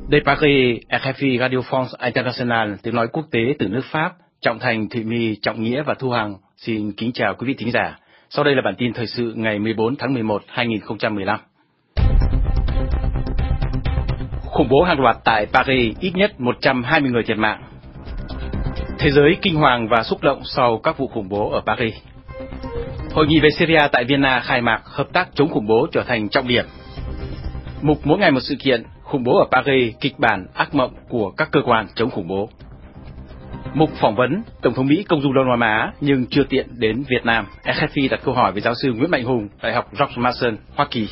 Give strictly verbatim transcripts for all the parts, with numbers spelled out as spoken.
De Paris, R F I Radio France International, tiếng nói quốc tế từ nước Pháp, Trọng Thành, Thụy My, Trọng Nghĩa và Thu Hằng xin kính chào quý vị thính giả. Sau đây là bản tin thời sự ngày mười bốn tháng mười một năm hai nghìn không trăm mười lăm. Khủng bố hàng loạt tại Paris, ít nhất một trăm hai mươi người thiệt mạng. Thế giới kinh hoàng và xúc động sau các vụ khủng bố ở Paris. Hội nghị về Syria tại Vienna khai mạc, hợp tác chống khủng bố trở thành trọng điểm. Mục mỗi ngày một sự kiện, khủng bố ở Paris, kịch bản ác mộng của các cơ quan chống khủng bố. Mục phỏng vấn, Tổng thống Mỹ công du Đông Nam Á nhưng chưa tiện đến Việt Nam. R F I đặt câu hỏi với giáo sư Nguyễn Mạnh Hùng, Đại học George Mason, Hoa Kỳ.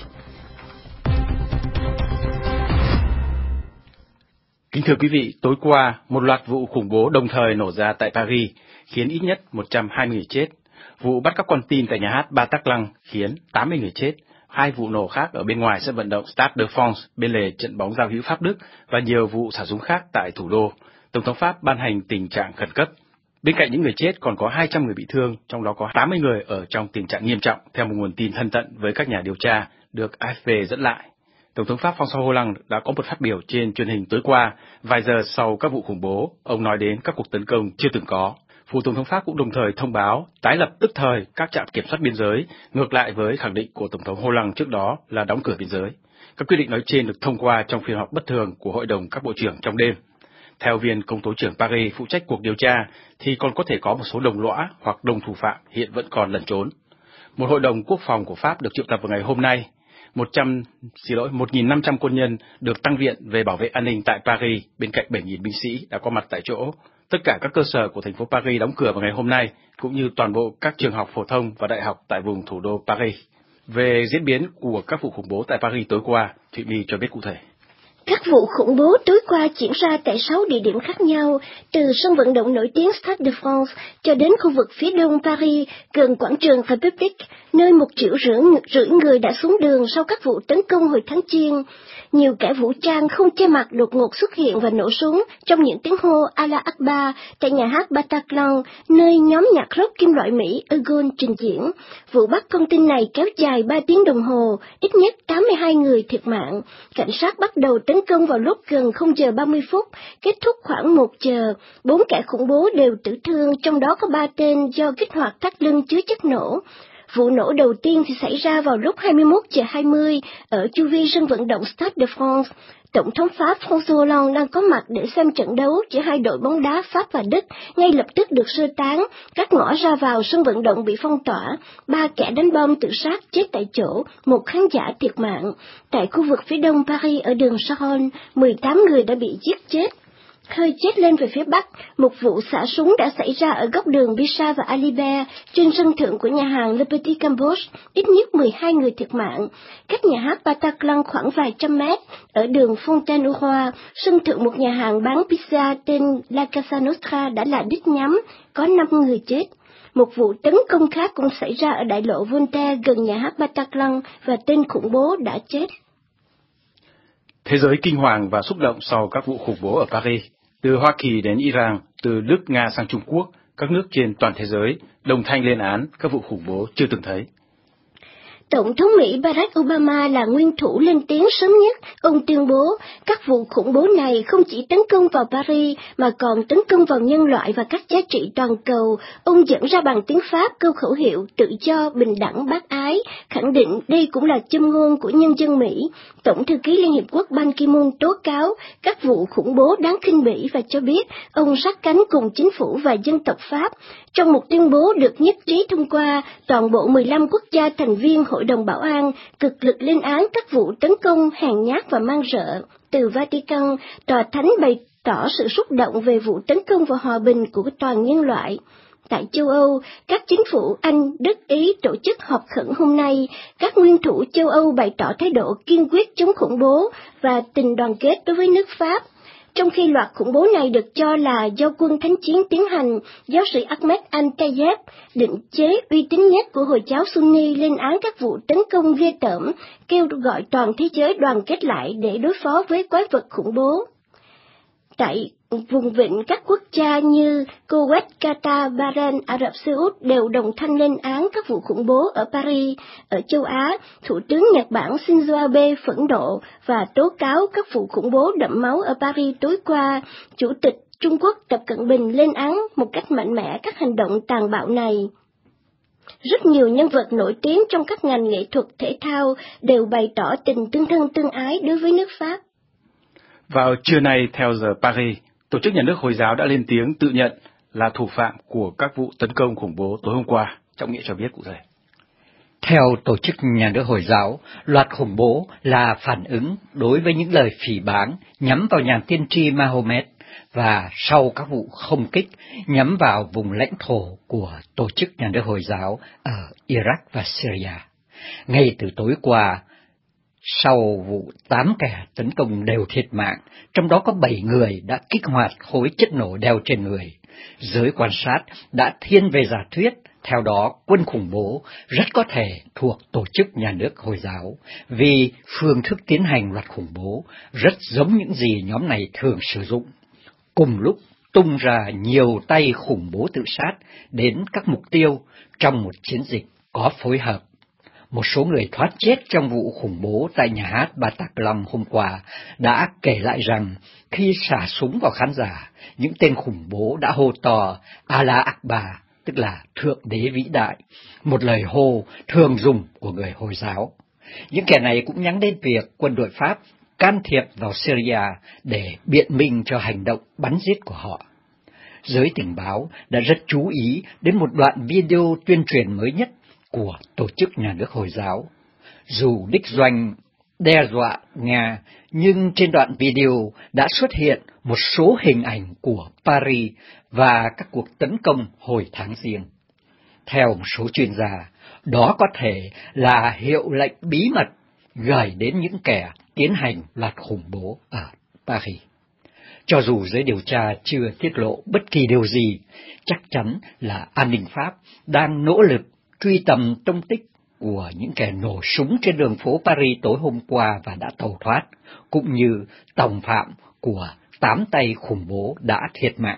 Kính thưa quý vị, tối qua, một loạt vụ khủng bố đồng thời nổ ra tại Paris, khiến ít nhất một trăm hai mươi người chết. Vụ bắt cóc con tin tại nhà hát Bataclan khiến tám mươi người chết. Hai vụ nổ khác ở bên ngoài sân vận động Stade de France, bên lề trận bóng giao hữu Pháp Đức và nhiều vụ xả súng khác tại thủ đô. Tổng thống Pháp ban hành tình trạng khẩn cấp. Bên cạnh những người chết còn có hai trăm người bị thương, trong đó có tám mươi người ở trong tình trạng nghiêm trọng, theo một nguồn tin thân cận với các nhà điều tra, được A F P dẫn lại. Tổng thống Pháp François Hollande đã có một phát biểu trên truyền hình tối qua, vài giờ sau các vụ khủng bố, ông nói đến các cuộc tấn công chưa từng có. Phủ Tổng thống Pháp cũng đồng thời thông báo tái lập tức thời các trạm kiểm soát biên giới, ngược lại với khẳng định của Tổng thống Hollande trước đó là đóng cửa biên giới. Các quyết định nói trên được thông qua trong phiên họp bất thường của Hội đồng các bộ trưởng trong đêm. Theo viên công tố trưởng Paris phụ trách cuộc điều tra, thì còn có thể có một số đồng lõa hoặc đồng thủ phạm hiện vẫn còn lẩn trốn. Một hội đồng quốc phòng của Pháp được triệu tập vào ngày hôm nay. một trăm, xin lỗi, một nghìn năm trăm quân nhân được tăng viện về bảo vệ an ninh tại Paris, bên cạnh bảy nghìn binh sĩ đã có mặt tại chỗ. Tất cả các cơ sở của thành phố Paris đóng cửa vào ngày hôm nay, cũng như toàn bộ các trường học phổ thông và đại học tại vùng thủ đô Paris. Về diễn biến của các vụ khủng bố tại Paris tối qua, Thụy My cho biết cụ thể. Các vụ khủng bố tối qua diễn ra tại sáu địa điểm khác nhau, từ sân vận động nổi tiếng Stade de France cho đến khu vực phía đông Paris, gần quảng trường République, nơi một triệu rưỡi, rưỡi người đã xuống đường sau các vụ tấn công hồi tháng Giêng. Nhiều kẻ vũ trang không che mặt đột ngột xuất hiện và nổ súng trong những tiếng hô Allah Akbar tại nhà hát Bataclan, nơi nhóm nhạc rock kim loại Mỹ Eagles trình diễn. Vụ bắt con tin này kéo dài ba tiếng đồng hồ, ít nhất tám mươi hai người thiệt mạng. Cảnh sát bắt đầu tấn công vào lúc gần không giờ ba mươi phút, kết thúc khoảng một giờ. Bốn kẻ khủng bố đều tử thương, trong đó có ba tên do kích hoạt thắt lưng chứa chất nổ. Vụ nổ đầu tiên thì xảy ra vào lúc hai mươi mốt giờ hai mươi ở chu vi sân vận động Stade de France. Tổng thống Pháp François Hollande đang có mặt để xem trận đấu giữa hai đội bóng đá Pháp và Đức, ngay lập tức được sơ tán, các ngõ ra vào sân vận động bị phong tỏa, ba kẻ đánh bom tự sát chết tại chỗ, một khán giả thiệt mạng. Tại khu vực phía đông Paris ở đường Charonne, mười tám người đã bị giết chết. Khơi chết lên về phía bắc, một vụ xả súng đã xảy ra ở góc đường Bichat và Alibert, trên sân thượng của nhà hàng Le Petit Cambodge, ít nhất mười hai người thiệt mạng. Cách nhà hát Bataclan khoảng vài trăm mét, ở đường Fontaine-au-Roi, sân thượng một nhà hàng bán pizza tên La Casa Nostra đã là đích nhắm, có năm người chết. Một vụ tấn công khác cũng xảy ra ở đại lộ Voltaire gần nhà hát Bataclan và tên khủng bố đã chết. Thế giới kinh hoàng và xúc động sau các vụ khủng bố ở Paris. Từ Hoa Kỳ đến Iran, từ Đức, Nga sang Trung Quốc, các nước trên toàn thế giới đồng thanh lên án các vụ khủng bố chưa từng thấy. Tổng thống Mỹ Barack Obama là nguyên thủ lên tiếng sớm nhất. Ông tuyên bố các vụ khủng bố này không chỉ tấn công vào Paris mà còn tấn công vào nhân loại và các giá trị toàn cầu. Ông dẫn ra bằng tiếng Pháp câu khẩu hiệu tự do, bình đẳng, bác ái, khẳng định đây cũng là châm ngôn của nhân dân Mỹ. Tổng thư ký Liên Hiệp Quốc Ban Ki-moon tố cáo các vụ khủng bố đáng khinh bỉ và cho biết ông sát cánh cùng chính phủ và dân tộc Pháp. Trong một tuyên bố được nhất trí thông qua, toàn bộ mười lăm quốc gia thành viên Hội đồng Bảo an cực lực lên án các vụ tấn công hèn nhát và man rợ. Từ Vatican, Tòa Thánh bày tỏ sự xúc động về vụ tấn công vào hòa bình của toàn nhân loại. Tại châu Âu, các chính phủ Anh, Đức, Ý tổ chức họp khẩn hôm nay. Các nguyên thủ châu Âu bày tỏ thái độ kiên quyết chống khủng bố và tình đoàn kết đối với nước Pháp. Trong khi loạt khủng bố này được cho là do quân thánh chiến tiến hành, giáo sĩ Ahmed Al-Tayeb, định chế uy tín nhất của Hồi giáo Sunni, lên án các vụ tấn công ghê tởm, kêu gọi toàn thế giới đoàn kết lại để đối phó với quái vật khủng bố. Tại vùng vịnh các quốc gia như Kuwait, Qatar, Bahrain, Ả Rập Xê Út đều đồng thanh lên án các vụ khủng bố ở Paris. Ở châu Á, Thủ tướng Nhật Bản Shinzo Abe phẫn nộ và tố cáo các vụ khủng bố đẫm máu ở Paris tối qua. Chủ tịch Trung Quốc Tập Cận Bình lên án một cách mạnh mẽ các hành động tàn bạo này. Rất nhiều nhân vật nổi tiếng trong các ngành nghệ thuật thể thao đều bày tỏ tình tương thân tương ái đối với nước Pháp. Vào trưa nay, theo giờ Paris, Tổ chức Nhà nước Hồi giáo đã lên tiếng tự nhận là thủ phạm của các vụ tấn công khủng bố tối hôm qua. Trọng Nghĩa cho biết cụ thể. Theo Tổ chức Nhà nước Hồi giáo, loạt khủng bố là phản ứng đối với những lời phỉ báng nhắm vào nhà tiên tri Mahomet và sau các vụ không kích nhắm vào vùng lãnh thổ của Tổ chức Nhà nước Hồi giáo ở Iraq và Syria. Ngay từ tối qua, sau vụ tám kẻ tấn công đều thiệt mạng, trong đó có bảy người đã kích hoạt khối chất nổ đeo trên người. Giới quan sát đã thiên về giả thuyết, theo đó quân khủng bố rất có thể thuộc Tổ chức Nhà nước Hồi giáo, vì phương thức tiến hành loạt khủng bố rất giống những gì nhóm này thường sử dụng. Cùng lúc tung ra nhiều tay khủng bố tự sát đến các mục tiêu trong một chiến dịch có phối hợp. Một số người thoát chết trong vụ khủng bố tại nhà hát Bataclan hôm qua đã kể lại rằng khi xả súng vào khán giả, những tên khủng bố đã hô to Allah Akbar, tức là Thượng Đế Vĩ Đại, một lời hô thường dùng của người Hồi giáo. Những kẻ này cũng nhắc đến việc quân đội Pháp can thiệp vào Syria để biện minh cho hành động bắn giết của họ. Giới tình báo đã rất chú ý đến một đoạn video tuyên truyền mới nhất của Tổ chức Nhà nước Hồi giáo. Dù đích doanh đe dọa Nga, nhưng trên đoạn video đã xuất hiện một số hình ảnh của Paris và các cuộc tấn công hồi tháng Giêng. Theo một số chuyên gia, đó có thể là hiệu lệnh bí mật gửi đến những kẻ tiến hành loạt khủng bố ở Paris. Cho dù giới điều tra chưa tiết lộ bất kỳ điều gì, chắc chắn là an ninh Pháp đang nỗ lực truy tầm tung tích của những kẻ nổ súng trên đường phố Paris tối hôm qua và đã tẩu thoát, cũng như tòng phạm của tám tay khủng bố đã thiệt mạng.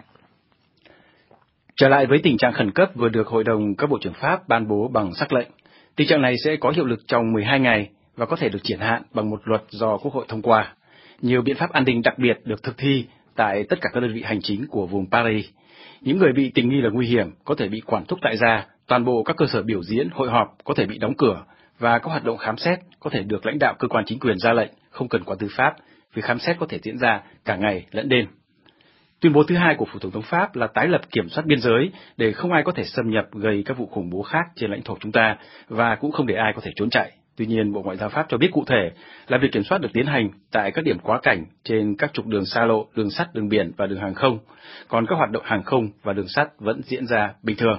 Trở lại với tình trạng khẩn cấp vừa được Hội đồng các bộ trưởng Pháp ban bố bằng sắc lệnh. Tình trạng này sẽ có hiệu lực trong mười hai ngày và có thể được triển hạn bằng một luật do Quốc hội thông qua. Nhiều biện pháp an ninh đặc biệt được thực thi tại tất cả các đơn vị hành chính của vùng Paris. Những người bị tình nghi là nguy hiểm có thể bị quản thúc tại gia, toàn bộ các cơ sở biểu diễn, hội họp có thể bị đóng cửa và các hoạt động khám xét có thể được lãnh đạo cơ quan chính quyền ra lệnh, không cần qua tư pháp, vì khám xét có thể diễn ra cả ngày lẫn đêm. Tuyên bố thứ hai của Phủ Tổng thống Pháp là tái lập kiểm soát biên giới để không ai có thể xâm nhập gây các vụ khủng bố khác trên lãnh thổ chúng ta và cũng không để ai có thể trốn chạy. Tuy nhiên, Bộ Ngoại giao Pháp cho biết cụ thể là việc kiểm soát được tiến hành tại các điểm quá cảnh trên các trục đường xa lộ, đường sắt, đường biển và đường hàng không, còn các hoạt động hàng không và đường sắt vẫn diễn ra bình thường.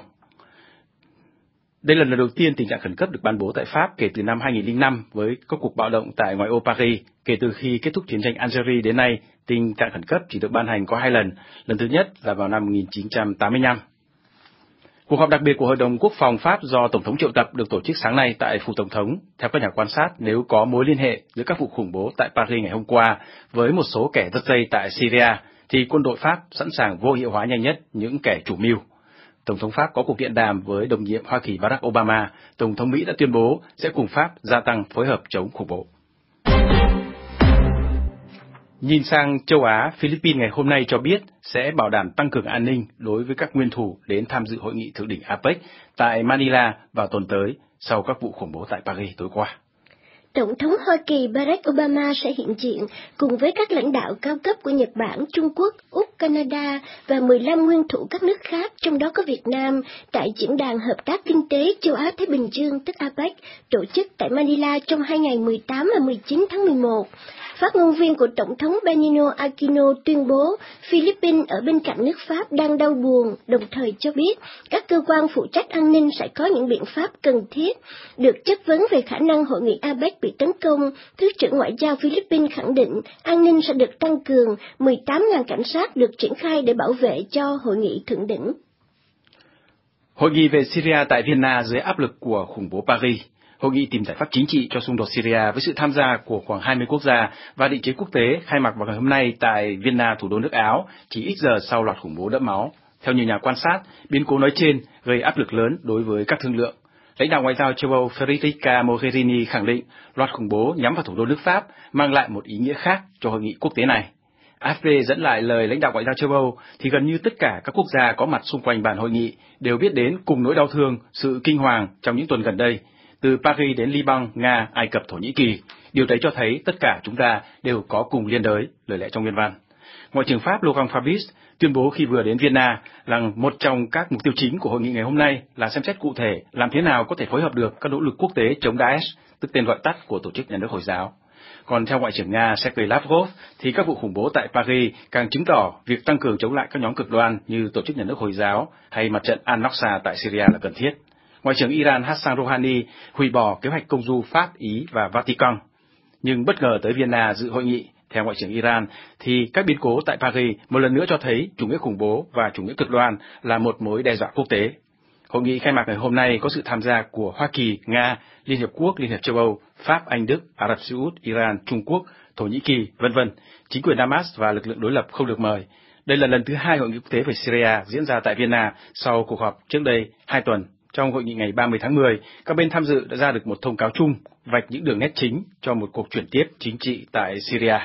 Đây là lần đầu tiên tình trạng khẩn cấp được ban bố tại Pháp kể từ năm hai nghìn lẻ năm với các cuộc bạo động tại ngoại ô Paris. Kể từ khi kết thúc chiến tranh Algeria đến nay, tình trạng khẩn cấp chỉ được ban hành có hai lần, lần thứ nhất là vào năm một nghìn chín trăm tám mươi lăm. Cuộc họp đặc biệt của Hội đồng Quốc phòng Pháp do Tổng thống triệu tập được tổ chức sáng nay tại Phủ Tổng thống. Theo các nhà quan sát, nếu có mối liên hệ giữa các vụ khủng bố tại Paris ngày hôm qua với một số kẻ giật dây tại Syria, thì quân đội Pháp sẵn sàng vô hiệu hóa nhanh nhất những kẻ chủ mưu. Tổng thống Pháp có cuộc điện đàm với đồng nhiệm Hoa Kỳ Barack Obama. Tổng thống Mỹ đã tuyên bố sẽ cùng Pháp gia tăng phối hợp chống khủng bố. Nhìn sang châu Á, Philippines ngày hôm nay cho biết sẽ bảo đảm tăng cường an ninh đối với các nguyên thủ đến tham dự hội nghị thượng đỉnh a pếch tại Manila vào tuần tới sau các vụ khủng bố tại Paris tối qua. Tổng thống Hoa Kỳ Barack Obama sẽ hiện diện cùng với các lãnh đạo cao cấp của Nhật Bản, Trung Quốc, Úc, Canada và mười lăm nguyên thủ các nước khác, trong đó có Việt Nam, tại Diễn đàn Hợp tác Kinh tế Châu Á-Thái Bình Dương, tức a pếch, tổ chức tại Manila trong hai ngày mười tám và mười chín tháng mười một. Phát ngôn viên của Tổng thống Benigno Aquino tuyên bố Philippines ở bên cạnh nước Pháp đang đau buồn, đồng thời cho biết các cơ quan phụ trách an ninh sẽ có những biện pháp cần thiết. Được chất vấn về khả năng hội nghị a pếch bị tấn công, Thứ trưởng Ngoại giao Philippines khẳng định an ninh sẽ được tăng cường, mười tám nghìn cảnh sát được triển khai để bảo vệ cho hội nghị thượng đỉnh. Hội nghị về Syria tại Vienna dưới áp lực của khủng bố Paris. Hội nghị tìm giải pháp chính trị cho xung đột Syria với sự tham gia của khoảng hai mươi quốc gia và định chế quốc tế khai mạc vào ngày hôm nay tại Vienna, thủ đô nước Áo, chỉ ít giờ sau loạt khủng bố đẫm máu. Theo nhiều nhà quan sát, biến cố nói trên gây áp lực lớn đối với các thương lượng. Lãnh đạo ngoại giao châu Âu Federica Mogherini khẳng định loạt khủng bố nhắm vào thủ đô nước Pháp mang lại một ý nghĩa khác cho hội nghị quốc tế này. a ép pê dẫn lại lời lãnh đạo ngoại giao châu Âu thì gần như tất cả các quốc gia có mặt xung quanh bàn hội nghị đều biết đến cùng nỗi đau thương, sự kinh hoàng trong những tuần gần đây, từ Paris đến Liban, Nga, Ai Cập, Thổ Nhĩ Kỳ. Điều đấy cho thấy tất cả chúng ta đều có cùng liên đới, lời lẽ trong nguyên văn. Ngoại trưởng Pháp Laurent Fabius tuyên bố khi vừa đến Vienna rằng một trong các mục tiêu chính của hội nghị ngày hôm nay là xem xét cụ thể làm thế nào có thể phối hợp được các nỗ lực quốc tế chống Daesh, tức tên gọi tắt của tổ chức nhà nước Hồi giáo. Còn theo Ngoại trưởng Nga Sergei Lavrov thì các vụ khủng bố tại Paris càng chứng tỏ việc tăng cường chống lại các nhóm cực đoan như tổ chức nhà nước Hồi giáo hay mặt trận Al-Nusra tại Syria là cần thiết. Ngoại trưởng Iran Hassan Rouhani hủy bỏ kế hoạch công du Pháp, Ý và Vatican, nhưng bất ngờ tới Vienna dự hội nghị. Theo Ngoại trưởng Iran, thì các biến cố tại Paris một lần nữa cho thấy chủ nghĩa khủng bố và chủ nghĩa cực đoan là một mối đe dọa quốc tế. Hội nghị khai mạc ngày hôm nay có sự tham gia của Hoa Kỳ, Nga, Liên Hiệp Quốc, Liên hiệp châu Âu, Pháp, Anh, Đức, Ả Rập Xê Út, Iran, Trung Quốc, Thổ Nhĩ Kỳ, vân vân. Chính quyền Damas và lực lượng đối lập không được mời. Đây là lần thứ hai hội nghị quốc tế về Syria diễn ra tại Vienna sau cuộc họp trước đây hai tuần. Trong hội nghị ngày ba mươi tháng mười, các bên tham dự đã ra được một thông cáo chung vạch những đường nét chính cho một cuộc chuyển tiếp chính trị tại Syria.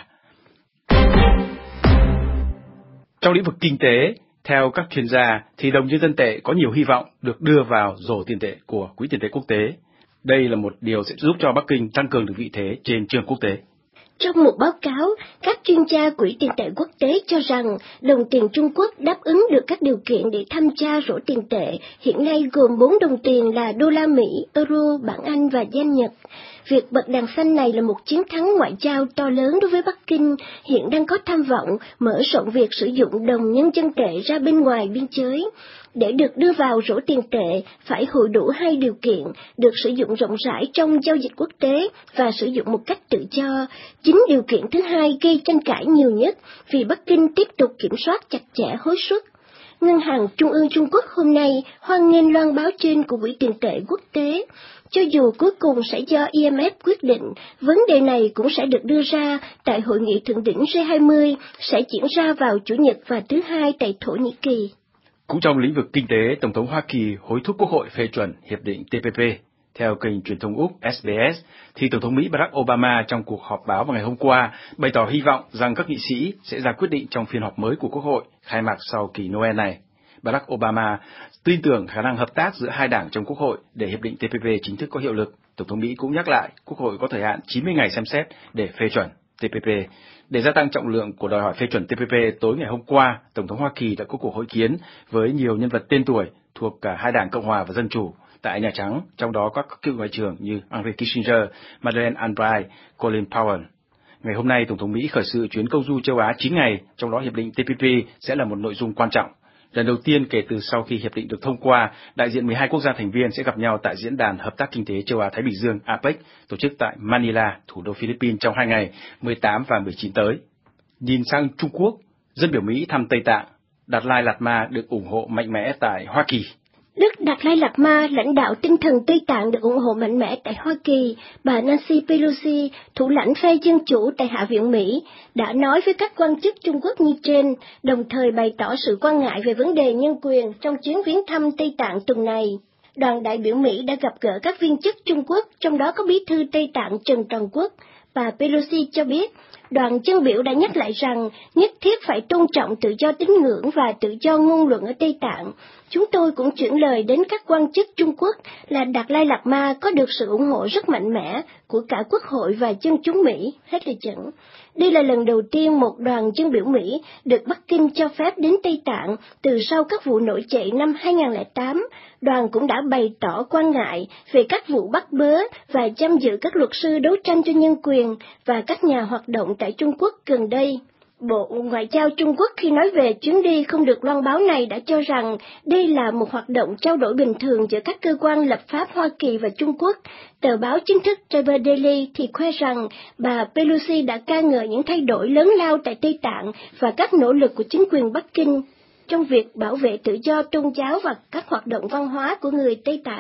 Trong lĩnh vực kinh tế, theo các chuyên gia, thì đồng nhân dân tệ có nhiều hy vọng được đưa vào rổ tiền tệ của Quỹ tiền tệ quốc tế. Đây là một điều sẽ giúp cho Bắc Kinh tăng cường được vị thế trên trường quốc tế. Trong một báo cáo, các chuyên gia Quỹ tiền tệ quốc tế cho rằng đồng tiền Trung Quốc đáp ứng được các điều kiện để tham gia rổ tiền tệ, hiện nay gồm bốn đồng tiền là đô la Mỹ, euro, bảng Anh và yen Nhật. Việc bật đèn xanh này là một chiến thắng ngoại giao to lớn đối với Bắc Kinh, hiện đang có tham vọng mở rộng việc sử dụng đồng nhân dân tệ ra bên ngoài biên giới. Để được đưa vào rổ tiền tệ, phải hội đủ hai điều kiện, được sử dụng rộng rãi trong giao dịch quốc tế và sử dụng một cách tự do. Chính điều kiện thứ hai gây tranh cãi nhiều nhất vì Bắc Kinh tiếp tục kiểm soát chặt chẽ hối suất. Ngân hàng Trung ương Trung Quốc hôm nay hoan nghênh loan báo trên của Quỹ tiền tệ quốc tế. Cho dù cuối cùng sẽ do i em ép quyết định, vấn đề này cũng sẽ được đưa ra tại hội nghị thượng đỉnh G hai mươi sẽ diễn ra vào Chủ nhật và thứ Hai tại Thổ Nhĩ Kỳ. Cũng trong lĩnh vực kinh tế, Tổng thống Hoa Kỳ hối thúc Quốc hội phê chuẩn Hiệp định T P P. Theo kênh truyền thông Úc S B S, thì Tổng thống Mỹ Barack Obama trong cuộc họp báo vào ngày hôm qua bày tỏ hy vọng rằng các nghị sĩ sẽ ra quyết định trong phiên họp mới của Quốc hội khai mạc sau kỳ Noel này. Barack Obama tin tưởng khả năng hợp tác giữa hai đảng trong Quốc hội để Hiệp định T P P chính thức có hiệu lực. Tổng thống Mỹ cũng nhắc lại Quốc hội có thời hạn chín mươi ngày xem xét để phê chuẩn T P P. Để gia tăng trọng lượng của đòi hỏi phê chuẩn T P P, tối ngày hôm qua, Tổng thống Hoa Kỳ đã có cuộc hội kiến với nhiều nhân vật tên tuổi thuộc cả hai đảng Cộng hòa và Dân chủ tại Nhà Trắng, trong đó có các cựu ngoại trưởng như Henry Kissinger, Madeleine Albright, Colin Powell. Ngày hôm nay, Tổng thống Mỹ khởi sự chuyến công du châu Á chín ngày, trong đó Hiệp định T P P sẽ là một nội dung quan trọng. Lần đầu tiên kể từ sau khi hiệp định được thông qua, đại diện mười hai quốc gia thành viên sẽ gặp nhau tại Diễn đàn Hợp tác Kinh tế Châu Á-Thái Bình Dương A P E C, tổ chức tại Manila, thủ đô Philippines trong hai ngày, mười tám và mười chín tới. Nhìn sang Trung Quốc, dân biểu Mỹ thăm Tây Tạng, Đạt Lai Lạt Ma được ủng hộ mạnh mẽ tại Hoa Kỳ. Đức Đạt Lai Lạt Ma, lãnh đạo tinh thần Tây Tạng được ủng hộ mạnh mẽ tại Hoa Kỳ. Bà Nancy Pelosi, thủ lãnh phe Dân chủ tại Hạ viện Mỹ, đã nói với các quan chức Trung Quốc như trên, đồng thời bày tỏ sự quan ngại về vấn đề nhân quyền trong chuyến viếng thăm Tây Tạng tuần này. Đoàn đại biểu Mỹ đã gặp gỡ các viên chức Trung Quốc, trong đó có bí thư Tây Tạng Trần Trần Quốc. Bà Pelosi cho biết, đoàn chân biểu đã nhắc lại rằng nhất thiết phải tôn trọng tự do tín ngưỡng và tự do ngôn luận ở Tây Tạng. Chúng tôi cũng chuyển lời đến các quan chức Trung Quốc là Đạt Lai Lạt Ma có được sự ủng hộ rất mạnh mẽ của cả Quốc hội và dân chúng Mỹ, hết lời dẫn. Đây là lần đầu tiên một đoàn dân biểu Mỹ được Bắc Kinh cho phép đến Tây Tạng từ sau các vụ nổi dậy năm hai không không tám. Đoàn cũng đã bày tỏ quan ngại về các vụ bắt bớ và giam giữ các luật sư đấu tranh cho nhân quyền và các nhà hoạt động tại Trung Quốc gần đây. Bộ Ngoại giao Trung Quốc khi nói về chuyến đi không được loan báo này đã cho rằng đây là một hoạt động trao đổi bình thường giữa các cơ quan lập pháp Hoa Kỳ và Trung Quốc. Tờ báo chính thức Travel Daily thì khoe rằng bà Pelosi đã ca ngợi những thay đổi lớn lao tại Tây Tạng và các nỗ lực của chính quyền Bắc Kinh trong việc bảo vệ tự do tôn giáo và các hoạt động văn hóa của người Tây Tạng.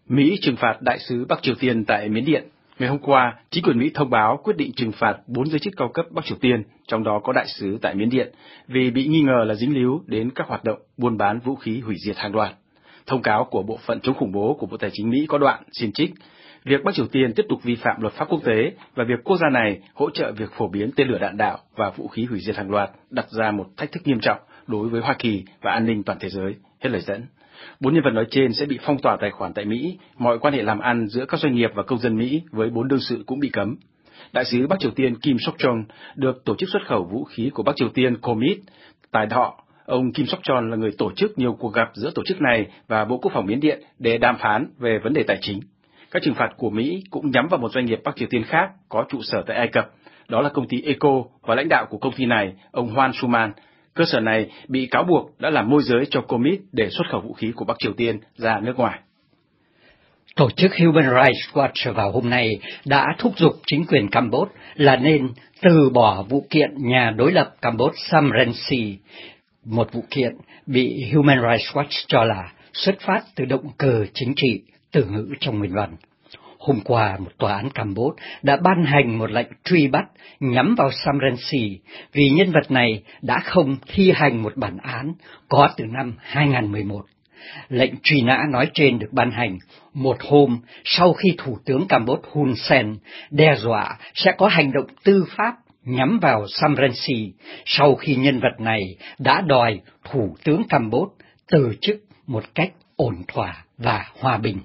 Mỹ trừng phạt đại sứ Bắc Triều Tiên tại Miến Điện. Ngày hôm qua, chính quyền Mỹ thông báo quyết định trừng phạt bốn giới chức cao cấp Bắc Triều Tiên, trong đó có đại sứ tại Miến Điện, vì bị nghi ngờ là dính líu đến các hoạt động buôn bán vũ khí hủy diệt hàng loạt. Thông cáo của Bộ phận chống khủng bố của Bộ Tài chính Mỹ có đoạn xin trích việc Bắc Triều Tiên tiếp tục vi phạm luật pháp quốc tế và việc quốc gia này hỗ trợ việc phổ biến tên lửa đạn đạo và vũ khí hủy diệt hàng loạt đặt ra một thách thức nghiêm trọng đối với Hoa Kỳ và an ninh toàn thế giới. Hết lời dẫn. Bốn nhân vật nói trên sẽ bị phong tỏa tài khoản tại Mỹ, mọi quan hệ làm ăn giữa các doanh nghiệp và công dân Mỹ với bốn đương sự cũng bị cấm. Đại sứ Bắc Triều Tiên Kim Sok-chon được tổ chức xuất khẩu vũ khí của Bắc Triều Tiên Commit tại Thọ. Ông Kim Sok-chon là người tổ chức nhiều cuộc gặp giữa tổ chức này và Bộ Quốc phòng Miến Điện để đàm phán về vấn đề tài chính. Các trừng phạt của Mỹ cũng nhắm vào một doanh nghiệp Bắc Triều Tiên khác có trụ sở tại Ai Cập, đó là công ty Eco, và lãnh đạo của công ty này, ông Hwan Suman. Cơ sở này bị cáo buộc đã làm môi giới cho Commit để xuất khẩu vũ khí của Bắc Triều Tiên ra nước ngoài. Tổ chức Human Rights Watch vào hôm nay đã thúc giục chính quyền Campuchia là nên từ bỏ vụ kiện nhà đối lập Campuchia Sam Rainsy, một vụ kiện bị Human Rights Watch cho là xuất phát từ động cơ chính trị, từ ngữ trong nguyên văn. Hôm qua, một tòa án Campuchia đã ban hành một lệnh truy bắt nhắm vào Sam Rainsy vì nhân vật này đã không thi hành một bản án có từ năm hai nghìn không trăm mười một. Lệnh truy nã nói trên được ban hành một hôm sau khi Thủ tướng Campuchia Hun Sen đe dọa sẽ có hành động tư pháp nhắm vào Sam Rainsy sau khi nhân vật này đã đòi Thủ tướng Campuchia từ chức một cách ổn thỏa và hòa bình.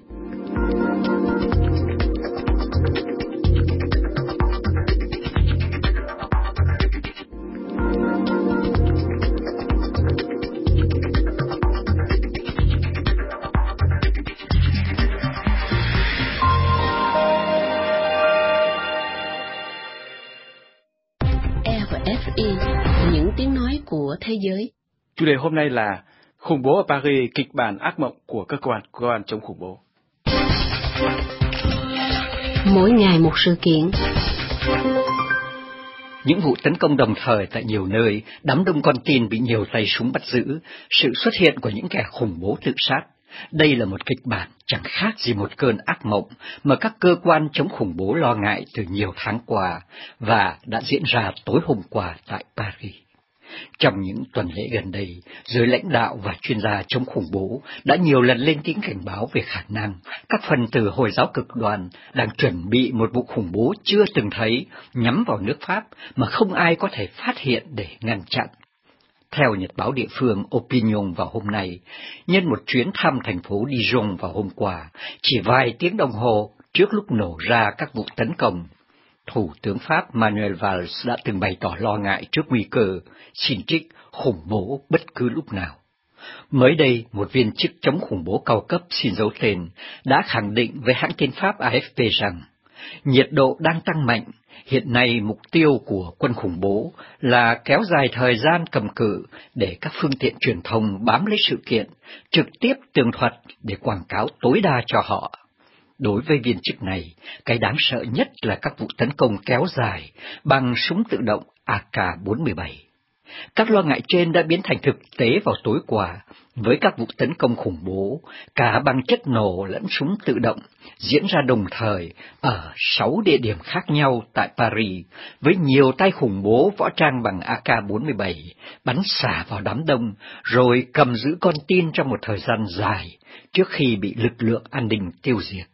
rờ ép i, những tiếng nói của thế giới. Chủ đề hôm nay là khủng bố ở Paris, kịch bản ác mộng của cơ quan cơ quan chống khủng bố. Mỗi ngày một sự kiện. Những vụ tấn công đồng thời tại nhiều nơi, đám đông con tin bị nhiều tay súng bắt giữ, sự xuất hiện của những kẻ khủng bố tự sát. Đây là một kịch bản chẳng khác gì một cơn ác mộng mà các cơ quan chống khủng bố lo ngại từ nhiều tháng qua và đã diễn ra tối hôm qua tại Paris. Trong những tuần lễ gần đây, giới lãnh đạo và chuyên gia chống khủng bố đã nhiều lần lên tiếng cảnh báo về khả năng các phần tử Hồi giáo cực đoan đang chuẩn bị một vụ khủng bố chưa từng thấy nhắm vào nước Pháp mà không ai có thể phát hiện để ngăn chặn. Theo nhật báo địa phương Opinion vào hôm nay, nhân một chuyến thăm thành phố Dijon vào hôm qua, chỉ vài tiếng đồng hồ trước lúc nổ ra các vụ tấn công, Thủ tướng Pháp Manuel Valls đã từng bày tỏ lo ngại trước nguy cơ xin trích khủng bố bất cứ lúc nào. Mới đây, một viên chức chống khủng bố cao cấp xin giấu tên đã khẳng định với hãng tin Pháp a ép pê rằng nhiệt độ đang tăng mạnh. Hiện nay mục tiêu của quân khủng bố là kéo dài thời gian cầm cự để các phương tiện truyền thông bám lấy sự kiện, trực tiếp tường thuật để quảng cáo tối đa cho họ. Đối với viên chức này, cái đáng sợ nhất là các vụ tấn công kéo dài bằng súng tự động A K bốn mươi bảy. Các lo ngại trên đã biến thành thực tế vào tối qua, với các vụ tấn công khủng bố, cả bằng chất nổ lẫn súng tự động, diễn ra đồng thời ở sáu địa điểm khác nhau tại Paris, với nhiều tay khủng bố võ trang bằng A K bốn mươi bảy, bắn xả vào đám đông, rồi cầm giữ con tin trong một thời gian dài, trước khi bị lực lượng an ninh tiêu diệt.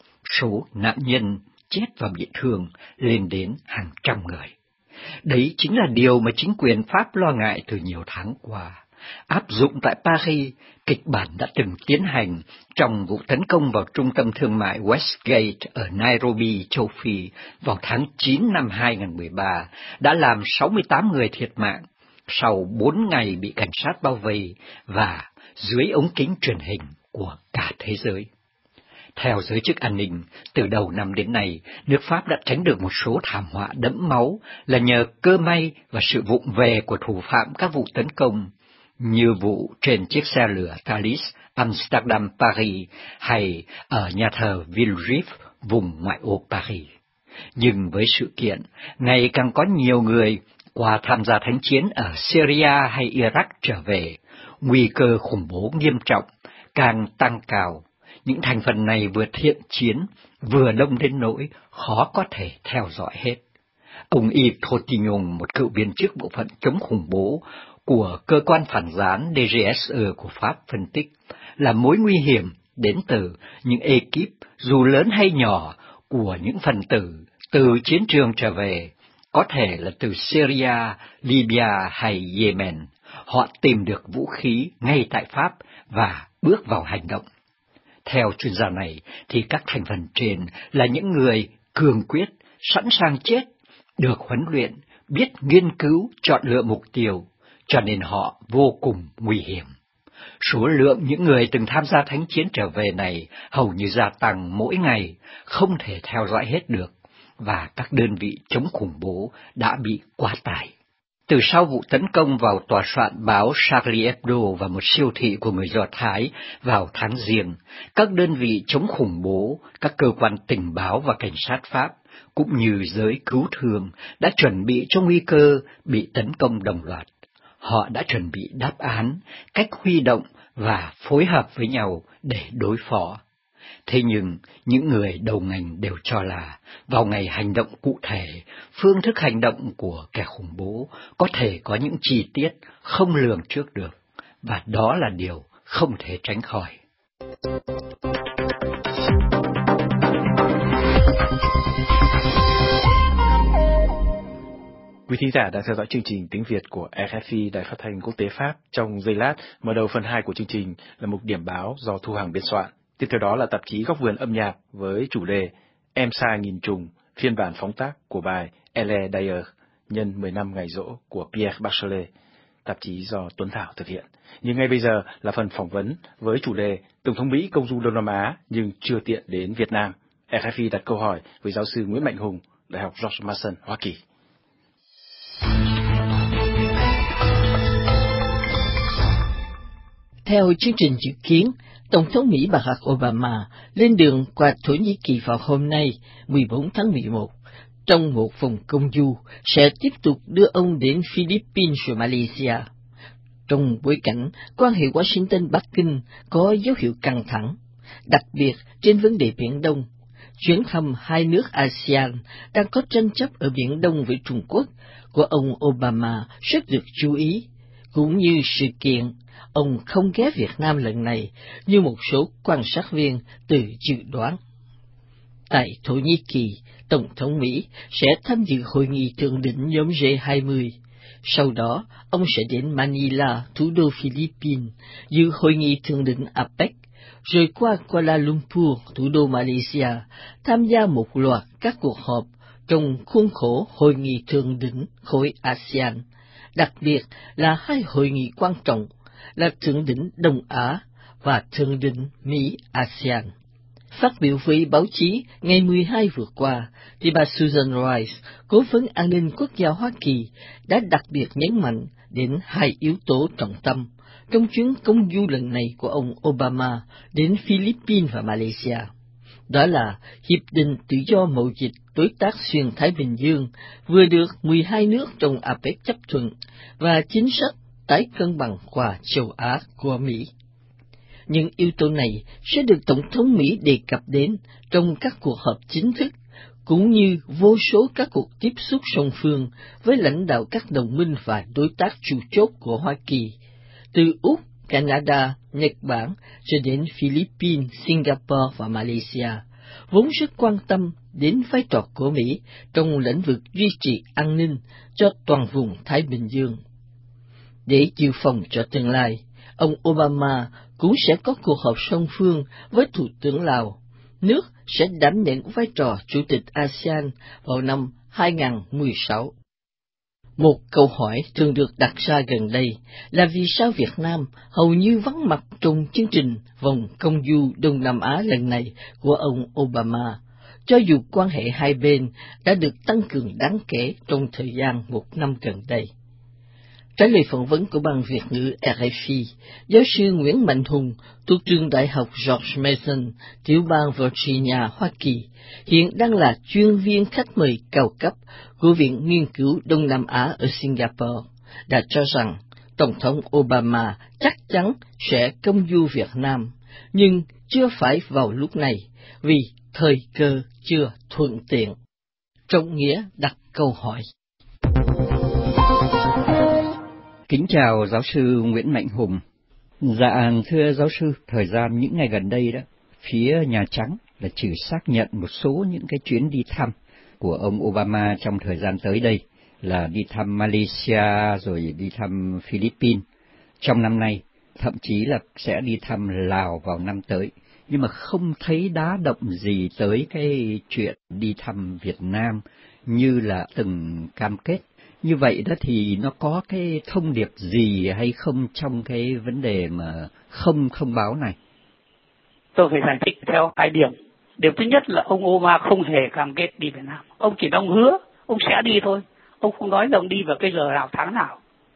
Số nạn nhân chết và bị thương lên đến hàng trăm người. Đấy chính là điều mà chính quyền Pháp lo ngại từ nhiều tháng qua. Áp dụng tại Paris, kịch bản đã từng tiến hành trong vụ tấn công vào trung tâm thương mại Westgate ở Nairobi, châu Phi vào tháng chín năm hai nghìn không trăm mười ba, đã làm sáu mươi tám người thiệt mạng sau bốn ngày bị cảnh sát bao vây và dưới ống kính truyền hình của cả thế giới. Theo giới chức an ninh, từ đầu năm đến nay, nước Pháp đã tránh được một số thảm họa đẫm máu là nhờ cơ may và sự vụng về của thủ phạm các vụ tấn công, như vụ trên chiếc xe lửa Thalys Amsterdam-Paris hay ở nhà thờ Villejuif, vùng ngoại ô Paris. Nhưng với sự kiện, ngày càng có nhiều người qua tham gia thánh chiến ở Syria hay Iraq trở về, nguy cơ khủng bố nghiêm trọng càng tăng cao. những thành phần này vừa thiện chiến, vừa đông đến nỗi khó có thể theo dõi hết. Ông Yves Tottignon, một cựu viên chức bộ phận chống khủng bố của cơ quan phản gián đê giê ét e của Pháp phân tích là mối nguy hiểm đến từ những ekip dù lớn hay nhỏ của những phần tử từ chiến trường trở về, có thể là từ Syria, Libya hay Yemen. Họ tìm được vũ khí ngay tại Pháp và bước vào hành động. Theo chuyên gia này thì các thành phần trên là những người cường quyết, sẵn sàng chết, được huấn luyện, biết nghiên cứu, chọn lựa mục tiêu, cho nên họ vô cùng nguy hiểm. Số lượng những người từng tham gia thánh chiến trở về này hầu như gia tăng mỗi ngày, không thể theo dõi hết được, và các đơn vị chống khủng bố đã bị quá tải. Từ sau vụ tấn công vào tòa soạn báo Charlie Hebdo và một siêu thị của người Do Thái vào tháng Giêng, các đơn vị chống khủng bố, các cơ quan tình báo và cảnh sát Pháp, cũng như giới cứu thương đã chuẩn bị cho nguy cơ bị tấn công đồng loạt. Họ đã chuẩn bị đáp án, cách huy động và phối hợp với nhau để đối phó. Thế nhưng, những người đầu ngành đều cho là, vào ngày hành động cụ thể, phương thức hành động của kẻ khủng bố có thể có những chi tiết không lường trước được, và đó là điều không thể tránh khỏi. Quý thính giả đang theo dõi chương trình tiếng Việt của rờ ép i, Đài Phát thanh Quốc tế Pháp. Trong giây lát, mở đầu phần hai của chương trình là mục điểm báo do Thu Hằng biên soạn. Tiếp theo đó là tạp chí Góc vườn âm nhạc với chủ đề Em Sai Nghìn Trùng, phiên bản phóng tác của bài Elle D'ailleurs, nhân mười năm ngày giỗ của Pierre Bachelet, tạp chí do Tuấn Thảo thực hiện. Nhưng ngay bây giờ là phần phỏng vấn với chủ đề Tổng thống Mỹ công du Đông Nam Á nhưng chưa tiện đến Việt Nam. rờ ép i đặt câu hỏi với giáo sư Nguyễn Mạnh Hùng, Đại học George Mason, Hoa Kỳ. Theo chương trình dự kiến, Tổng thống Mỹ Barack Obama lên đường qua Thổ Nhĩ Kỳ vào hôm nay, mười bốn tháng mười một, trong một vòng công du sẽ tiếp tục đưa ông đến Philippines và Malaysia. Trong bối cảnh quan hệ Washington-Bắc Kinh có dấu hiệu căng thẳng, đặc biệt trên vấn đề Biển Đông, chuyến thăm hai nước a sê an đang có tranh chấp ở Biển Đông với Trung Quốc của ông Obama rất được chú ý, cũng như sự kiện ông không ghé Việt Nam lần này như một số quan sát viên tự dự đoán. Tại Thổ Nhĩ Kỳ, Tổng thống Mỹ sẽ tham dự hội nghị thượng đỉnh nhóm G hai mươi. Sau đó, ông sẽ đến Manila, thủ đô Philippines, dự hội nghị thượng đỉnh a pếch, rồi qua Kuala Lumpur, thủ đô Malaysia, tham gia một loạt các cuộc họp trong khuôn khổ hội nghị thượng đỉnh khối a sê an, đặc biệt là hai hội nghị quan trọng là thượng đỉnh Đông Á và thượng đỉnh Mỹ-a sê an. Phát biểu với báo chí ngày mười hai vừa qua, thì bà Susan Rice, cố vấn an ninh quốc gia Hoa Kỳ, đã đặc biệt nhấn mạnh đến hai yếu tố trọng tâm trong chuyến công du lần này của ông Obama đến Philippines và Malaysia. Đó là Hiệp định Tự do Mậu dịch Đối tác Xuyên Thái Bình Dương vừa được mười hai nước trong a pếch chấp thuận và chính sách tái cân bằng qua châu Á của Mỹ. Những yếu tố này sẽ được Tổng thống Mỹ đề cập đến trong các cuộc họp chính thức, cũng như vô số các cuộc tiếp xúc song phương với lãnh đạo các đồng minh và đối tác chủ chốt của Hoa Kỳ, từ Úc, Canada, Nhật Bản cho đến Philippines, Singapore và Malaysia, vốn rất quan tâm đến vai trò của Mỹ trong lĩnh vực duy trì an ninh cho toàn vùng Thái Bình Dương. Để dự phòng cho tương lai, ông Obama cũng sẽ có cuộc họp song phương với Thủ tướng Lào. Nước sẽ đảm nhận vai trò Chủ tịch a sê an vào năm hai nghìn không trăm mười sáu. Một câu hỏi thường được đặt ra gần đây là vì sao Việt Nam hầu như vắng mặt trong chương trình vòng công du Đông Nam Á lần này của ông Obama, cho dù quan hệ hai bên đã được tăng cường đáng kể trong thời gian một năm gần đây. Trả lời phỏng vấn của Ban Việt ngữ rờ ép i, giáo sư Nguyễn Mạnh Hùng thuộc trường Đại học George Mason, tiểu bang Virginia, Hoa Kỳ, hiện đang là chuyên viên khách mời cao cấp của Viện Nghiên cứu Đông Nam Á ở Singapore, đã cho rằng Tổng thống Obama chắc chắn sẽ công du Việt Nam, nhưng chưa phải vào lúc này, vì thời cơ chưa thuận tiện. Trọng Nghĩa đặt câu hỏi. Kính chào giáo sư Nguyễn Mạnh Hùng. Dạ, thưa giáo sư, thời gian những ngày gần đây đó, phía Nhà Trắng là trừ xác nhận một số những cái chuyến đi thăm của ông Obama trong thời gian tới đây, là đi thăm Malaysia rồi đi thăm Philippines trong năm nay, thậm chí là sẽ đi thăm Lào vào năm tới. Nhưng mà không thấy đá động gì tới cái chuyện đi thăm Việt Nam như là từng cam kết. Như vậy đó thì nó có cái thông điệp gì hay không trong cái vấn đề mà không thông báo này? Tôi phải giải thích theo hai điểm. Điểm thứ nhất là ông Obama không hề cam kết đi Việt Nam. Ông chỉ đang hứa, ông sẽ đi thôi. Ông không nói là ông đi vào cái giờ nào, tháng nào.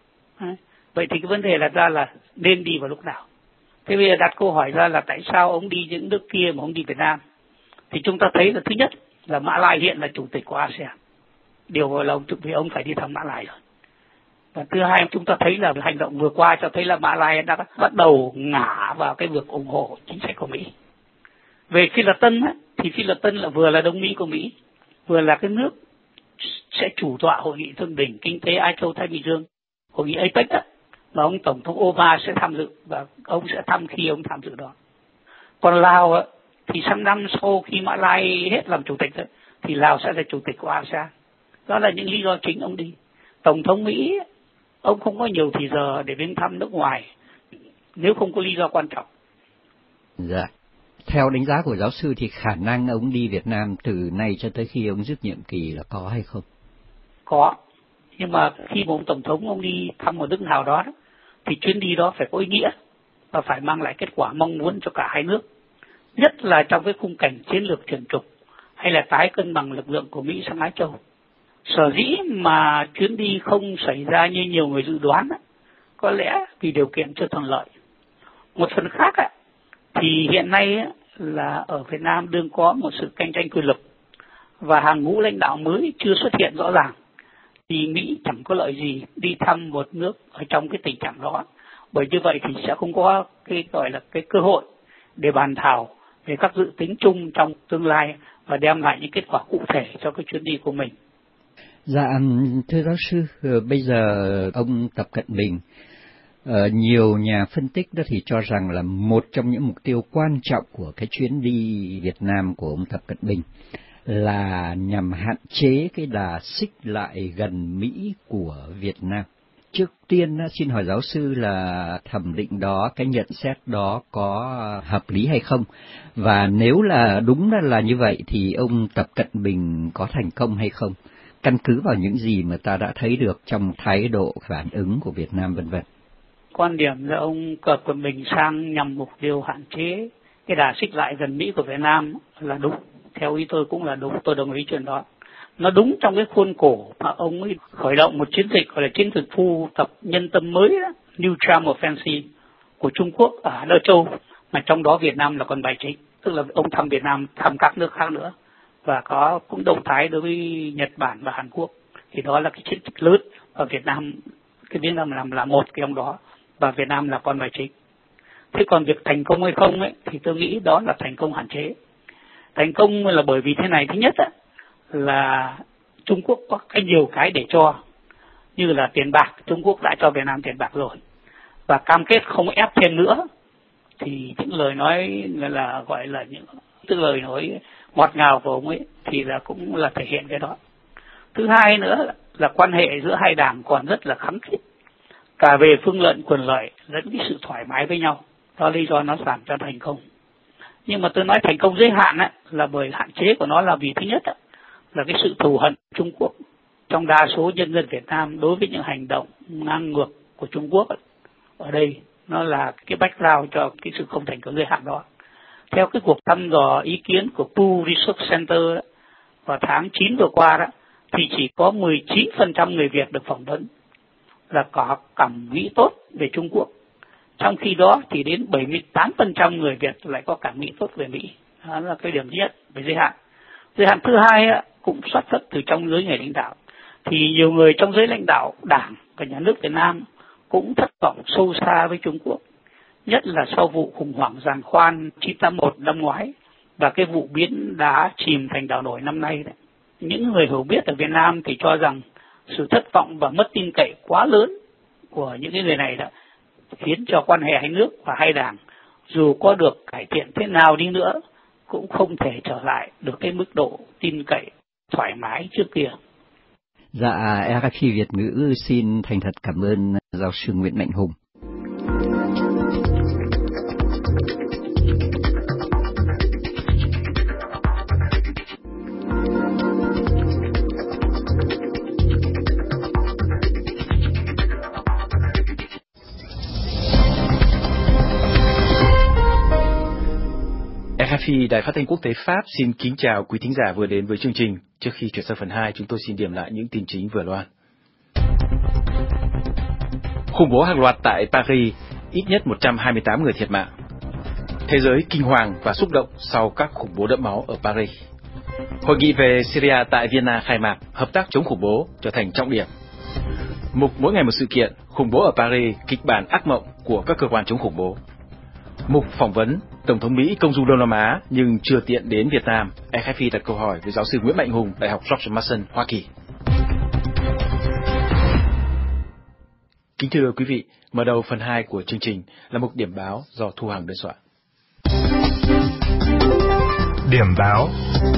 Vậy thì cái vấn đề là ra là nên đi vào lúc nào. Thế bây giờ đặt câu hỏi ra là tại sao ông đi những nước kia mà ông đi Việt Nam? Thì chúng ta thấy là thứ nhất là Mã Lai hiện là chủ tịch của a sê an. Điều là ông, vì ông phải đi thăm Mã Lai rồi. Và thứ hai chúng ta thấy là hành động vừa qua cho thấy là Mã Lai đã bắt đầu ngả vào cái việc ủng hộ chính sách của Mỹ. Về Phi Lạt Tân á, thì Phi Lạt Tân là vừa là đồng minh của Mỹ, vừa là cái nước sẽ chủ tọa hội nghị thượng đỉnh kinh tế Á Châu Thái Bình Dương, hội nghị a pếch á, mà ông Tổng thống Obama sẽ tham dự và ông sẽ thăm khi ông tham dự đó. Còn Lào á, thì sang năm sau khi Mã Lai hết làm chủ tịch á, thì Lào sẽ là chủ tịch của a sê an. Đó là những lý do chính ông đi. Tổng thống Mỹ, ông không có nhiều thì giờ để đến thăm nước ngoài nếu không có lý do quan trọng. Dạ. Theo đánh giá của giáo sư thì khả năng ông đi Việt Nam từ nay cho tới khi ông dứt nhiệm kỳ là có hay không? Có. Nhưng mà khi một ông Tổng thống ông đi thăm một nước nào đó, đó thì chuyến đi đó phải có ý nghĩa và phải mang lại kết quả mong muốn cho cả hai nước. Nhất là trong cái khung cảnh chiến lược chuyển trục hay là tái cân bằng lực lượng của Mỹ sang Á Châu. Sở dĩ mà chuyến đi không xảy ra như nhiều người dự đoán, có lẽ vì điều kiện chưa thuận lợi. Một phần khác thì hiện nay là ở Việt Nam đương có một sự cạnh tranh quyền lực và hàng ngũ lãnh đạo mới chưa xuất hiện rõ ràng. Thì Mỹ chẳng có lợi gì đi thăm một nước ở trong cái tình trạng đó. Bởi như vậy thì sẽ không có cái gọi là cái cơ hội để bàn thảo về các dự tính chung trong tương lai và đem lại những kết quả cụ thể cho cái chuyến đi của mình. Dạ, thưa giáo sư, bây giờ ông Tập Cận Bình, uh, nhiều nhà phân tích đó thì cho rằng là một trong những mục tiêu quan trọng của cái chuyến đi Việt Nam của ông Tập Cận Bình là nhằm hạn chế cái đà xích lại gần Mỹ của Việt Nam. Trước tiên xin hỏi giáo sư là thẩm định đó, cái nhận xét đó có hợp lý hay không? Và nếu là đúng là như vậy thì ông Tập Cận Bình có thành công hay không? Căn cứ vào những gì mà ta đã thấy được trong thái độ phản ứng của Việt Nam vân vân. Quan điểm là ông Tập Cận Bình sang nhằm mục tiêu hạn chế cái đà xích lại gần Mỹ của Việt Nam là đúng. Theo ý tôi cũng là đúng, tôi đồng ý chuyện đó. Nó đúng trong cái khuôn khổ mà ông ấy khởi động một chiến dịch gọi là chiến dịch thu thập nhân tâm mới đó, New Charm Offensive của Trung Quốc ở Âu Châu, mà trong đó Việt Nam là còn bài chính, tức là ông thăm Việt Nam, thăm các nước khác nữa và có cũng động thái đối với Nhật Bản và Hàn Quốc. Thì đó là cái chiến dịch lớn ở Việt Nam, cái Việt Nam làm là một cái trong đó và Việt Nam là con bài chính. Thế còn việc thành công hay không ấy thì tôi nghĩ đó là thành công hạn chế. Thành công là bởi vì thế này, thứ nhất á, là Trung Quốc có cái nhiều cái để cho, như là tiền bạc, Trung Quốc đã cho Việt Nam tiền bạc rồi và cam kết không ép thêm nữa. Thì những lời nói là, là gọi là những tức lời nói ngọt ngào của ông ấy thì là cũng là thể hiện cái đó. Thứ hai nữa là quan hệ giữa hai đảng còn rất là khăng khít, cả về phương lợi quyền lợi lẫn cái sự thoải mái với nhau. Đó là lý do nó làm cho thành công. Nhưng mà tôi nói thành công giới hạn ấy, là bởi hạn chế của nó là vì thứ nhất ấy, là cái sự thù hận Trung Quốc trong đa số nhân dân Việt Nam đối với những hành động ngang ngược của Trung Quốc ấy. Ở đây nó là cái background cho cái sự không thành công giới hạn đó. Theo cái cuộc thăm dò ý kiến của Pew Research Center đó, vào tháng chín vừa qua đó, thì chỉ có mười chín phần trăm người Việt được phỏng vấn là có cảm nghĩ tốt về Trung Quốc. Trong khi đó thì đến bảy mươi tám phần trăm người Việt lại có cảm nghĩ tốt về Mỹ. Đó là cái điểm thứ nhất về giới hạn. Giới hạn thứ hai á, cũng xuất phát từ trong giới người lãnh đạo. Thì nhiều người trong giới lãnh đạo Đảng và Nhà nước Việt Nam cũng thất vọng sâu xa với Trung Quốc. nhất là sau vụ khủng hoảng giàn khoan chín tám mốt năm ngoái và cái vụ biến đá chìm thành đảo nổi năm nay đấy. Những người hiểu biết ở Việt Nam thì cho rằng sự thất vọng và mất tin cậy quá lớn của những cái người này đã khiến cho quan hệ hai nước và hai đảng dù có được cải thiện thế nào đi nữa cũng không thể trở lại được cái mức độ tin cậy thoải mái trước kia. Dạ, rờ ép i Việt ngữ xin thành thật cảm ơn giáo sư Nguyễn Mạnh Hùng. rờ ép i Đài Phát thanh Quốc tế Pháp xin kính chào quý thính giả vừa đến với chương trình. Trước khi chuyển sang phần hai, chúng tôi xin điểm lại những tin chính vừa loan. Khủng bố hàng loạt tại Paris, ít nhất một trăm hai mươi tám người thiệt mạng. Thế giới kinh hoàng và xúc động sau các khủng bố đẫm máu ở Paris. Hội nghị về Syria tại Vienna khai mạc, hợp tác chống khủng bố trở thành trọng điểm. Mục mỗi ngày một sự kiện, khủng bố ở Paris, kịch bản ác mộng của các cơ quan chống khủng bố. Mục phỏng vấn, Tổng thống Mỹ công du Đông Nam Á nhưng chưa tiện đến Việt Nam. rờ ép i đặt câu hỏi với giáo sư Nguyễn Mạnh Hùng, Đại học George Mason, Hoa Kỳ. Kính thưa quý vị, mở đầu phần hai của chương trình là mục điểm báo do Thu Hằng biên soạn. Điểm báo.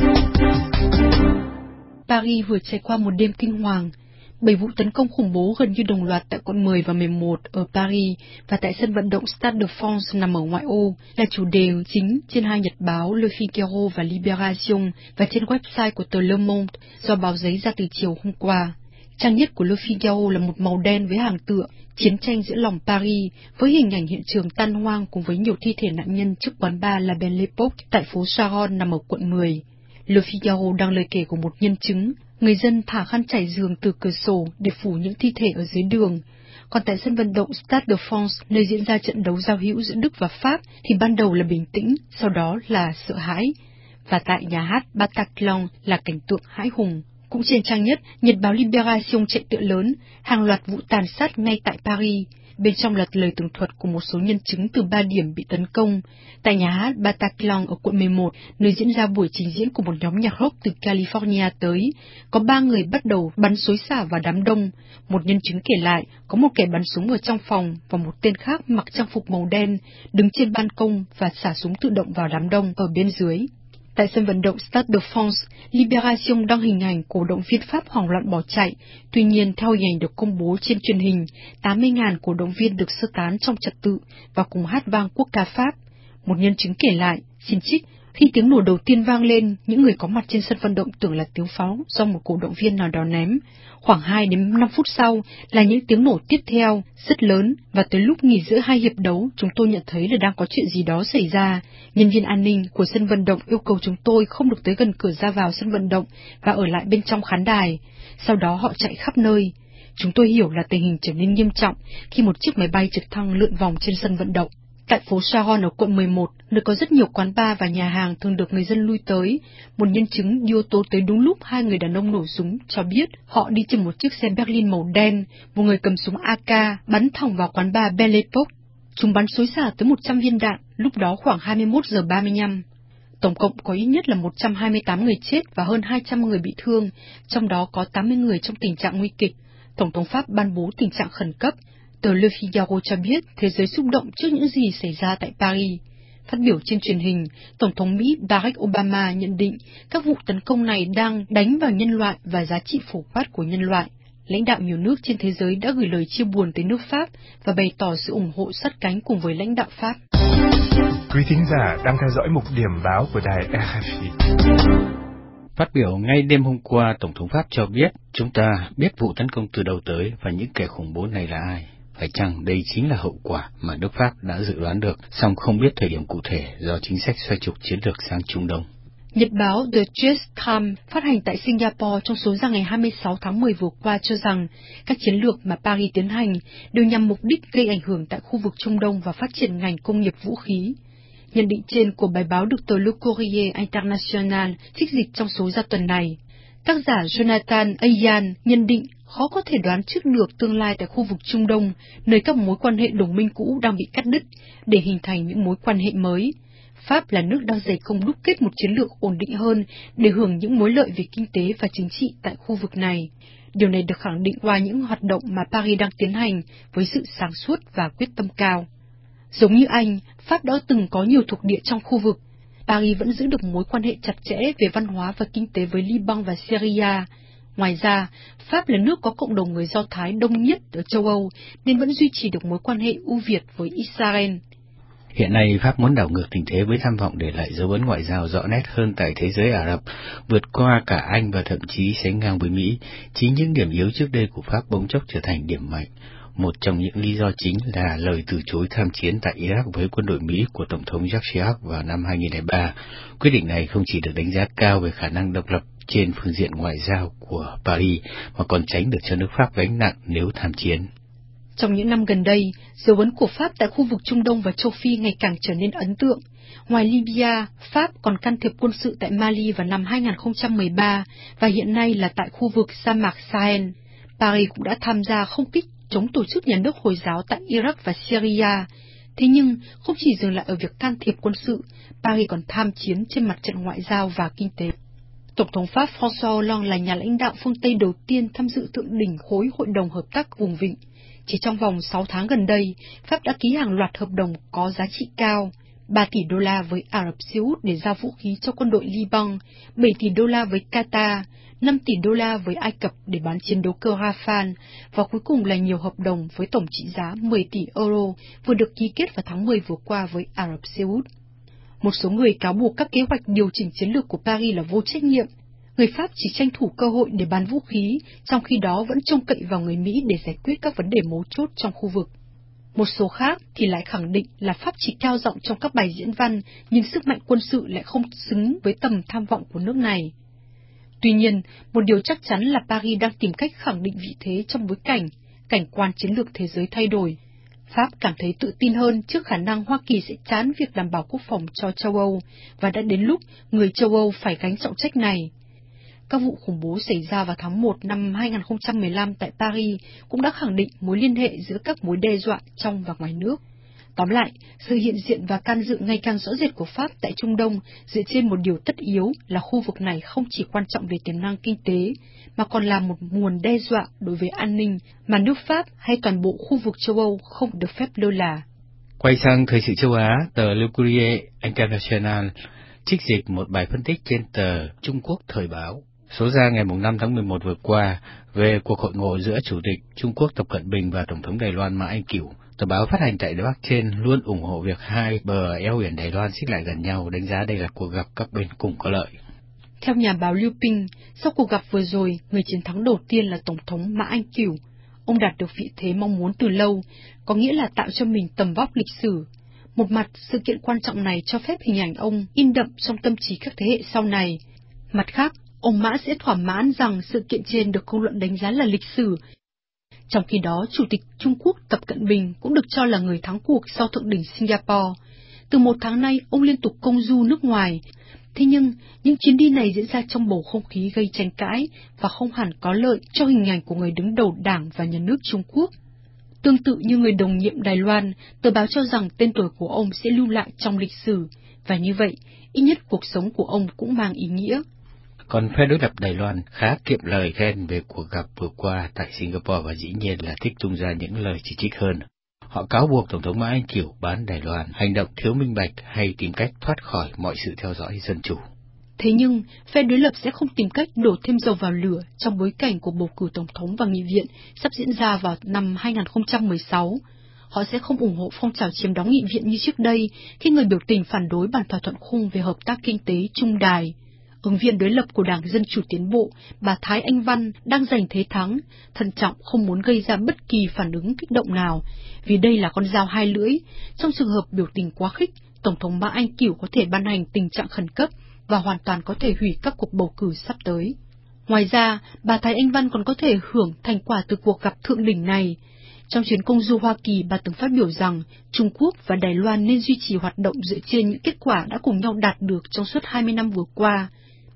Paris vừa trải qua một đêm kinh hoàng. Bảy vụ tấn công khủng bố gần như đồng loạt tại quận mười và mười một ở Paris và tại sân vận động Stade de France nằm ở ngoại ô là chủ đề chính trên hai nhật báo Le Figaro và Libération và trên website của tờ Le Monde do báo giấy ra từ chiều hôm qua. Trang nhất của Le Figaro là một màu đen với hàng tựa chiến tranh giữa lòng Paris với hình ảnh hiện trường tan hoang cùng với nhiều thi thể nạn nhân trước quán bar La Belle Époque tại phố Charonne nằm ở quận mười. Le Figaro đăng lời kể của một nhân chứng. Người dân thả khăn trải giường từ cửa sổ để phủ những thi thể ở dưới đường. Còn tại sân vận động Stade de France, nơi diễn ra trận đấu giao hữu giữa Đức và Pháp, thì ban đầu là bình tĩnh, sau đó là sợ hãi. Và tại nhà hát Bataclan là cảnh tượng hãi hùng. Cũng trên trang nhất, nhật báo Libération chạy tựa lớn, hàng loạt vụ tàn sát ngay tại Paris. Bên trong là lời tường thuật của một số nhân chứng từ ba điểm bị tấn công. Tại nhà hát Bataclan ở quận mười một, nơi diễn ra buổi trình diễn của một nhóm nhạc rock từ California tới, có ba người bắt đầu bắn xối xả vào đám đông. Một nhân chứng kể lại, có một kẻ bắn súng ở trong phòng và một tên khác mặc trang phục màu đen, đứng trên ban công và xả súng tự động vào đám đông ở bên dưới. Tại sân vận động Stade de France, Libération đăng hình ảnh cổ động viên Pháp hoảng loạn bỏ chạy. Tuy nhiên, theo hình ảnh được công bố trên truyền hình, tám mươi nghìn cổ động viên được sơ tán trong trật tự và cùng hát vang quốc ca Pháp. Một nhân chứng kể lại, xin trích, khi tiếng nổ đầu tiên vang lên, những người có mặt trên sân vận động tưởng là tiếng pháo do một cổ động viên nào đó ném. Khoảng hai đến năm phút sau là những tiếng nổ tiếp theo, rất lớn, và tới lúc nghỉ giữa hai hiệp đấu, chúng tôi nhận thấy là đang có chuyện gì đó xảy ra. Nhân viên an ninh của sân vận động yêu cầu chúng tôi không được tới gần cửa ra vào sân vận động và ở lại bên trong khán đài. Sau đó họ chạy khắp nơi. Chúng tôi hiểu là tình hình trở nên nghiêm trọng khi một chiếc máy bay trực thăng lượn vòng trên sân vận động. Tại phố Charonne ở quận mười một, nơi có rất nhiều quán bar và nhà hàng thường được người dân lui tới, một nhân chứng đi ô tô tới đúng lúc hai người đàn ông nổ súng cho biết họ đi trên một chiếc xe Berlin màu đen, một người cầm súng a ca bắn thẳng vào quán bar Belle Époque. Chúng bắn xối xả tới một trăm viên đạn, lúc đó khoảng hai mươi mốt giờ ba mươi lăm. Tổng cộng có ít nhất là một trăm hai mươi tám người chết và hơn hai trăm người bị thương, trong đó có tám mươi người trong tình trạng nguy kịch. Tổng thống Pháp ban bố tình trạng khẩn cấp. Tờ Le Figaro cho biết thế giới xúc động trước những gì xảy ra tại Paris. Phát biểu trên truyền hình, Tổng thống Mỹ Barack Obama nhận định các vụ tấn công này đang đánh vào nhân loại và giá trị phổ quát của nhân loại. Lãnh đạo nhiều nước trên thế giới đã gửi lời chia buồn tới nước Pháp và bày tỏ sự ủng hộ sát cánh cùng với lãnh đạo Pháp. Quý thính giả đang theo dõi mục điểm báo của đài rờ ép i. Phát biểu ngay đêm hôm qua, Tổng thống Pháp cho biết chúng ta biết vụ tấn công từ đầu tới và những kẻ khủng bố này là ai. Phải chăng đây chính là hậu quả mà nước Pháp đã dự đoán được, song không biết thời điểm cụ thể do chính sách xoay trục chiến lược sang Trung Đông. Nhật báo The Chess Times phát hành tại Singapore trong số ra ngày hai mươi sáu tháng mười vừa qua cho rằng các chiến lược mà Paris tiến hành đều nhằm mục đích gây ảnh hưởng tại khu vực Trung Đông và phát triển ngành công nghiệp vũ khí. Nhận định trên của bài báo được tờ Le Courrier International trích dịch trong số ra tuần này. Tác giả Jonathan Ayan nhận định khó có thể đoán trước được tương lai tại khu vực Trung Đông, nơi các mối quan hệ đồng minh cũ đang bị cắt đứt để hình thành những mối quan hệ mới. Pháp là nước đang dày công đúc kết một chiến lược ổn định hơn để hưởng những mối lợi về kinh tế và chính trị tại khu vực này. Điều này được khẳng định qua những hoạt động mà Paris đang tiến hành với sự sáng suốt và quyết tâm cao. Giống như Anh, Pháp đã từng có nhiều thuộc địa trong khu vực. Paris vẫn giữ được mối quan hệ chặt chẽ về văn hóa và kinh tế với Liban và Syria. Ngoài ra, Pháp là nước có cộng đồng người Do Thái đông nhất ở châu Âu nên vẫn duy trì được mối quan hệ ưu việt với Israel. Hiện nay, Pháp muốn đảo ngược tình thế với tham vọng để lại dấu ấn ngoại giao rõ nét hơn tại thế giới Ả Rập, vượt qua cả Anh và thậm chí sánh ngang với Mỹ. Chính những điểm yếu trước đây của Pháp bỗng chốc trở thành điểm mạnh. Một trong những lý do chính là lời từ chối tham chiến tại Iraq với quân đội Mỹ của Tổng thống Jacques Chirac vào năm hai nghìn không trăm lẻ ba. Quyết định này không chỉ được đánh giá cao về khả năng độc lập trên phương diện ngoại giao của Paris, mà còn tránh được cho nước Pháp gánh nặng nếu tham chiến. Trong những năm gần đây, dấu ấn của Pháp tại khu vực Trung Đông và châu Phi ngày càng trở nên ấn tượng. Ngoài Libya, Pháp còn can thiệp quân sự tại Mali vào năm hai nghìn không trăm mười ba và hiện nay là tại khu vực sa mạc Sahel. Paris cũng đã tham gia không kích chống tổ chức nhà nước Hồi giáo tại Iraq và Syria. Thế nhưng, không chỉ dừng lại ở việc can thiệp quân sự, Paris còn tham chiến trên mặt trận ngoại giao và kinh tế. Tổng thống Pháp François Hollande là nhà lãnh đạo phương Tây đầu tiên tham dự thượng đỉnh khối Hội đồng Hợp tác Vùng Vịnh. Chỉ trong vòng sáu tháng gần đây, Pháp đã ký hàng loạt hợp đồng có giá trị cao, ba tỷ đô la với Ả Rập Xê Út để giao vũ khí cho quân đội Liban, bảy tỷ đô la với Qatar, năm tỷ đô la với Ai Cập để bán chiến đấu cơ Rafale, và cuối cùng là nhiều hợp đồng với tổng trị giá mười tỷ euro vừa được ký kết vào tháng mười vừa qua với Ả Rập Xê Út. Một số người cáo buộc các kế hoạch điều chỉnh chiến lược của Paris là vô trách nhiệm. Người Pháp chỉ tranh thủ cơ hội để bán vũ khí, trong khi đó vẫn trông cậy vào người Mỹ để giải quyết các vấn đề mấu chốt trong khu vực. Một số khác thì lại khẳng định là Pháp chỉ cao giọng trong các bài diễn văn, nhưng sức mạnh quân sự lại không xứng với tầm tham vọng của nước này. Tuy nhiên, một điều chắc chắn là Paris đang tìm cách khẳng định vị thế trong bối cảnh, cảnh quan chiến lược thế giới thay đổi. Pháp cảm thấy tự tin hơn trước khả năng Hoa Kỳ sẽ chán việc đảm bảo quốc phòng cho châu Âu, và đã đến lúc người châu Âu phải gánh trọng trách này. Các vụ khủng bố xảy ra vào tháng một năm hai nghìn không trăm mười lăm tại Paris cũng đã khẳng định mối liên hệ giữa các mối đe dọa trong và ngoài nước. Tóm lại, sự hiện diện và can dự ngày càng rõ rệt của Pháp tại Trung Đông dựa trên một điều tất yếu là khu vực này không chỉ quan trọng về tiềm năng kinh tế, mà còn là một nguồn đe dọa đối với an ninh mà nước Pháp hay toàn bộ khu vực châu Âu không được phép lơ là. Quay sang thời sự châu Á, tờ Le Courrier International trích dịch một bài phân tích trên tờ Trung Quốc Thời báo, số ra ngày năm tháng mười một vừa qua, về cuộc hội ngộ giữa Chủ tịch Trung Quốc Tập Cận Bình và Tổng thống Đài Loan Mã Anh Cửu. Tờ báo phát hành tại Bắc trên luôn ủng hộ việc hai bờ eo biển Đài Loan xích lại gần nhau, đánh giá đây là cuộc gặp các bên cùng có lợi. Theo nhà báo Liu Ping, sau cuộc gặp vừa rồi, người chiến thắng đầu tiên là Tổng thống Mã Anh Cửu. Ông đạt được vị thế mong muốn từ lâu, có nghĩa là tạo cho mình tầm vóc lịch sử. Một mặt, sự kiện quan trọng này cho phép hình ảnh ông in đậm trong tâm trí các thế hệ sau này. Mặt khác, ông Mã sẽ thỏa mãn rằng sự kiện trên được công luận đánh giá là lịch sử. Trong khi đó, Chủ tịch Trung Quốc Tập Cận Bình cũng được cho là người thắng cuộc sau thượng đỉnh Singapore. Từ một tháng nay, ông liên tục công du nước ngoài. Thế nhưng, những chuyến đi này diễn ra trong bầu không khí gây tranh cãi và không hẳn có lợi cho hình ảnh của người đứng đầu Đảng và Nhà nước Trung Quốc. Tương tự như người đồng nhiệm Đài Loan, tờ báo cho rằng tên tuổi của ông sẽ lưu lại trong lịch sử, và như vậy, ít nhất cuộc sống của ông cũng mang ý nghĩa. Còn phe đối lập Đài Loan khá kiệm lời khen về cuộc gặp vừa qua tại Singapore và dĩ nhiên là thích tung ra những lời chỉ trích hơn. Họ cáo buộc Tổng thống Mã Anh Cửu bán Đài Loan, hành động thiếu minh bạch hay tìm cách thoát khỏi mọi sự theo dõi dân chủ. Thế nhưng, phe đối lập sẽ không tìm cách đổ thêm dầu vào lửa trong bối cảnh của bầu cử Tổng thống và Nghị viện sắp diễn ra vào năm hai nghìn không trăm mười sáu. Họ sẽ không ủng hộ phong trào chiếm đóng Nghị viện như trước đây khi người biểu tình phản đối bản thỏa thuận khung về hợp tác kinh tế Trung Đài. Ứng viên đối lập của Đảng Dân Chủ Tiến Bộ, bà Thái Anh Văn, đang giành thế thắng, thận trọng không muốn gây ra bất kỳ phản ứng kích động nào, vì đây là con dao hai lưỡi. Trong trường hợp biểu tình quá khích, Tổng thống Mã Anh Cửu có thể ban hành tình trạng khẩn cấp và hoàn toàn có thể hủy các cuộc bầu cử sắp tới. Ngoài ra, bà Thái Anh Văn còn có thể hưởng thành quả từ cuộc gặp thượng đỉnh này. Trong chuyến công du Hoa Kỳ, bà từng phát biểu rằng Trung Quốc và Đài Loan nên duy trì hoạt động dựa trên những kết quả đã cùng nhau đạt được trong suốt hai mươi năm vừa qua.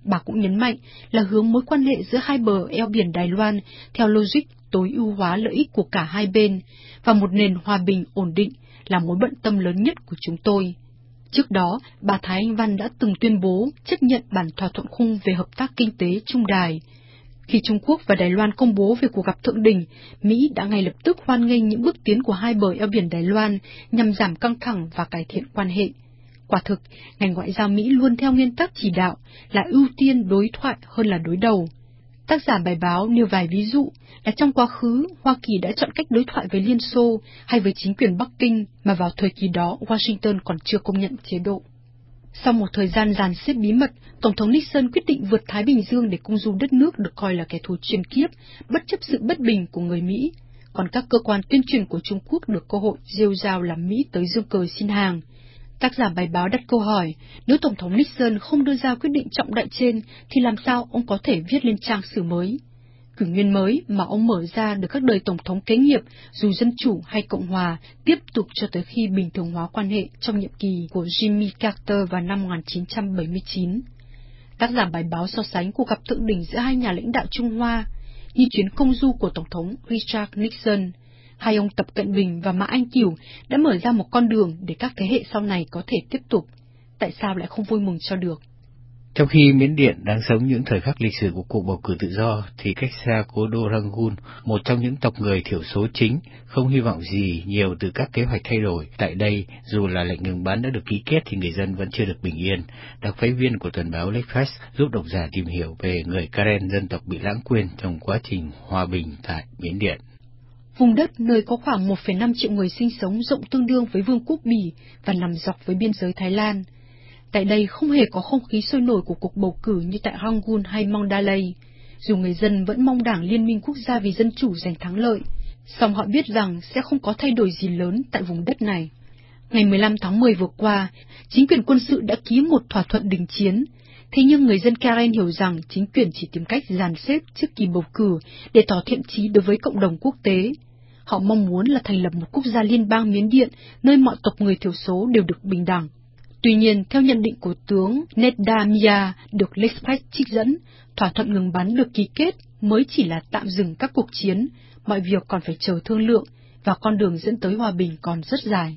Bà cũng nhấn mạnh là hướng mối quan hệ giữa hai bờ eo biển Đài Loan theo logic tối ưu hóa lợi ích của cả hai bên, và một nền hòa bình ổn định là mối bận tâm lớn nhất của chúng tôi. Trước đó, bà Thái Anh Văn đã từng tuyên bố chấp nhận bản thỏa thuận khung về hợp tác kinh tế Trung Đài. Khi Trung Quốc và Đài Loan công bố về cuộc gặp thượng đỉnh, Mỹ đã ngay lập tức hoan nghênh những bước tiến của hai bờ eo biển Đài Loan nhằm giảm căng thẳng và cải thiện quan hệ. Quả thực, ngành ngoại giao Mỹ luôn theo nguyên tắc chỉ đạo là ưu tiên đối thoại hơn là đối đầu. Tác giả bài báo nêu vài ví dụ là trong quá khứ, Hoa Kỳ đã chọn cách đối thoại với Liên Xô hay với chính quyền Bắc Kinh mà vào thời kỳ đó Washington còn chưa công nhận chế độ. Sau một thời gian dàn xếp bí mật, Tổng thống Nixon quyết định vượt Thái Bình Dương để công du đất nước được coi là kẻ thù truyền kiếp, bất chấp sự bất bình của người Mỹ. Còn các cơ quan tuyên truyền của Trung Quốc được cơ hội rêu rao làm Mỹ tới dương cờ xin hàng. Tác giả bài báo đặt câu hỏi, nếu Tổng thống Nixon không đưa ra quyết định trọng đại trên, thì làm sao ông có thể viết lên trang sử mới? Kỷ nguyên mới mà ông mở ra được các đời Tổng thống kế nghiệp, dù Dân Chủ hay Cộng Hòa, tiếp tục cho tới khi bình thường hóa quan hệ trong nhiệm kỳ của Jimmy Carter vào năm một nghìn chín trăm bảy mươi chín. Tác giả bài báo so sánh cuộc gặp thượng đỉnh giữa hai nhà lãnh đạo Trung Hoa, như chuyến công du của Tổng thống Richard Nixon. Hai ông Tập Cận Bình và Mã Anh Cửu đã mở ra một con đường để các thế hệ sau này có thể tiếp tục. Tại sao lại không vui mừng cho được? Trong khi Miến Điện đang sống những thời khắc lịch sử của cuộc bầu cử tự do, thì cách xa cố đô Rangoon, một trong những tộc người thiểu số chính, không hy vọng gì nhiều từ các kế hoạch thay đổi. Tại đây, dù là lệnh ngừng bắn đã được ký kết thì người dân vẫn chưa được bình yên. Đặc phái viên của tuần báo L'Express giúp độc giả tìm hiểu về người Karen dân tộc bị lãng quên trong quá trình hòa bình tại Miến Điện. Vùng đất nơi có khoảng một phẩy năm triệu người sinh sống rộng tương đương với Vương quốc Bỉ và nằm dọc với biên giới Thái Lan. Tại đây không hề có không khí sôi nổi của cuộc bầu cử như tại Rangoon hay Mandalay, dù người dân vẫn mong Đảng Liên minh Quốc gia vì Dân chủ giành thắng lợi, song họ biết rằng sẽ không có thay đổi gì lớn tại vùng đất này. Ngày mười lăm tháng mười vừa qua, chính quyền quân sự đã ký một thỏa thuận đình chiến, thế nhưng người dân Karen hiểu rằng chính quyền chỉ tìm cách dàn xếp trước kỳ bầu cử để tỏ thiện chí đối với cộng đồng quốc tế. Họ mong muốn là thành lập một quốc gia liên bang Miến Điện, nơi mọi tộc người thiểu số đều được bình đẳng. Tuy nhiên, theo nhận định của tướng Nedda Mia được L'Express trích dẫn, thỏa thuận ngừng bắn được ký kết mới chỉ là tạm dừng các cuộc chiến, mọi việc còn phải chờ thương lượng, và con đường dẫn tới hòa bình còn rất dài.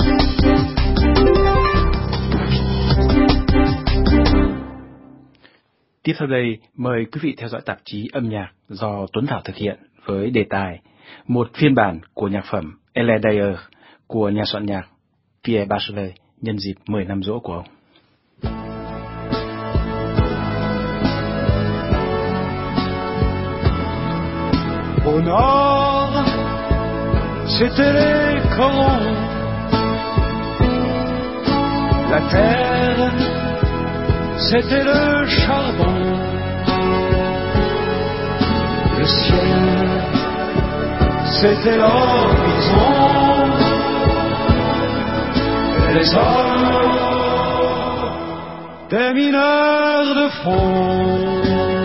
Tiếp theo đây, mời quý vị theo dõi tạp chí âm nhạc do Tuấn Thảo thực hiện với đề tài một phiên bản của nhạc phẩm Elle d'ailleurs của nhà soạn nhạc Pierre Bachelet nhân dịp mười năm giỗ của ông. Au nord, c'était les corons, la terre, c'était le charbon, le ciel, c'était l'horizon, et les hommes, des mineurs de fond.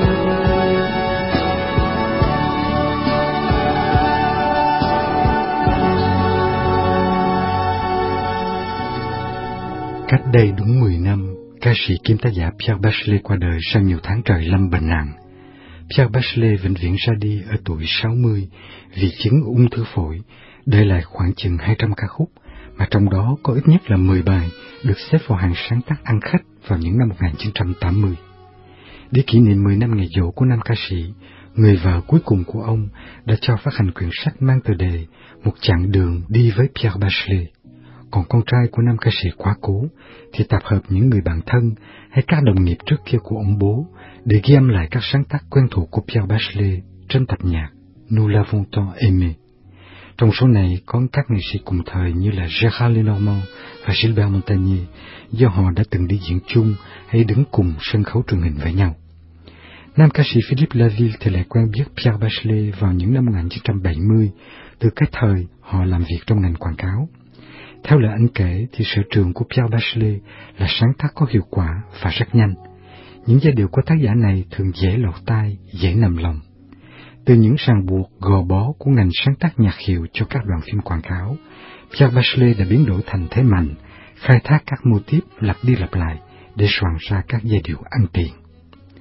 Cách đây đúng mười năm, ca sĩ kiêm tác giả Pierre Bachelet qua đời sau nhiều tháng trời lâm bệnh nặng. Pierre Bachelet vĩnh viễn ra đi ở tuổi sáu mươi vì chứng ung thư phổi, để lại khoảng chừng hai trăm ca khúc, mà trong đó có ít nhất là mười bài được xếp vào hàng sáng tác ăn khách vào những năm một nghìn chín trăm tám mươi. Để kỷ niệm mười năm ngày giỗ của nam ca sĩ, người vợ cuối cùng của ông đã cho phát hành quyển sách mang tựa đề Một chặng đường đi với Pierre Bachelet. Còn con trai của nam ca sĩ quá cố thì tập hợp những người bạn thân hay các đồng nghiệp trước kia của ông bố để ghi âm lại các sáng tác quen thuộc của Pierre Bachelet trên tập nhạc Nous l'avons tant aimé. Trong số này có các nghệ sĩ cùng thời như là Gérard Lenormand và Gilbert Montagnier, do họ đã từng đi diễn chung hay đứng cùng sân khấu truyền hình với nhau. Nam ca sĩ Philippe Laville thì lại quen biết Pierre Bachelet vào những năm một nghìn chín trăm bảy mươi, từ cái thời họ làm việc trong ngành quảng cáo. Theo lời anh kể thì sở trường của Pierre Bachelet là sáng tác có hiệu quả và rất nhanh. Những giai điệu của tác giả này thường dễ lọt tai, dễ nằm lòng. Từ những ràng buộc gò bó của ngành sáng tác nhạc hiệu cho các đoạn phim quảng cáo, Pierre Bachelet đã biến đổi thành thế mạnh, khai thác các mô típ lặp đi lặp lại để soạn ra các giai điệu ăn tiền.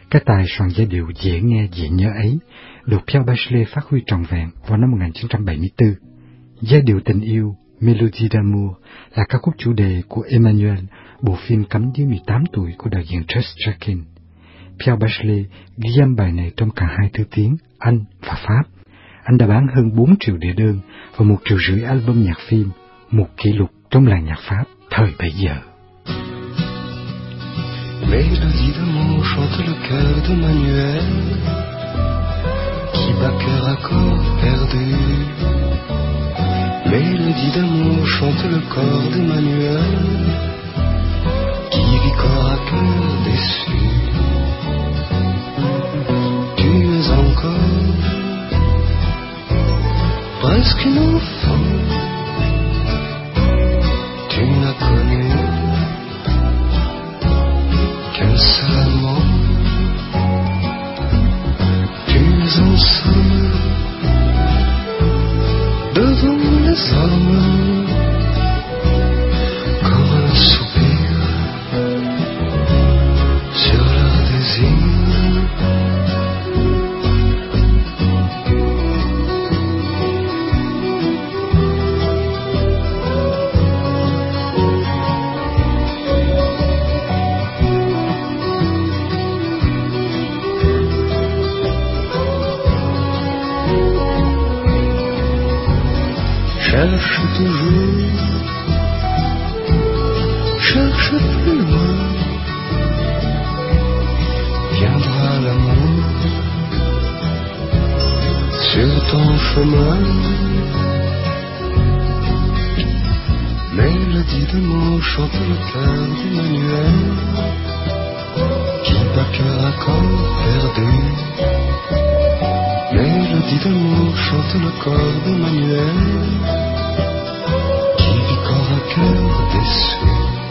Cái tài soạn giai điệu dễ nghe dễ nhớ ấy được Pierre Bachelet phát huy trọn vẹn vào năm một nghìn chín trăm bảy mươi tư. Giai điệu tình yêu Mélodie d'amour là ca khúc chủ đề của Emmanuel, bộ phim cấm dưới mười tám tuổi của đạo diễn Jess Jackin. Pierre Bachelet ghi âm bài này trong cả hai thứ tiếng Anh và Pháp. Anh đã bán hơn bốn triệu đĩa đơn và một triệu rưỡi album nhạc phim, một kỷ lục trong làng nhạc Pháp thời bấy giờ. Mélodie d'amour chante le cœur de Manuel qui bat cœur à corps perdu. Mélodie d'amour chante le corps de Manuel qui vit corps à cœur déçu. Tu es encore presque une enfant, tu n'as connu qu'un seul amant. Tu es ensemble devant les hommes comme un soupir sur leur désir. Cherche toujours, cherche plus loin, viendra l'amour sur ton chemin. Mélodie d'amour chante le cœur d'Emmanuel qui bat cœur à corps perdu. Mélodie d'amour chante le corps d'Emmanuel qui vit corps à cœur déçu.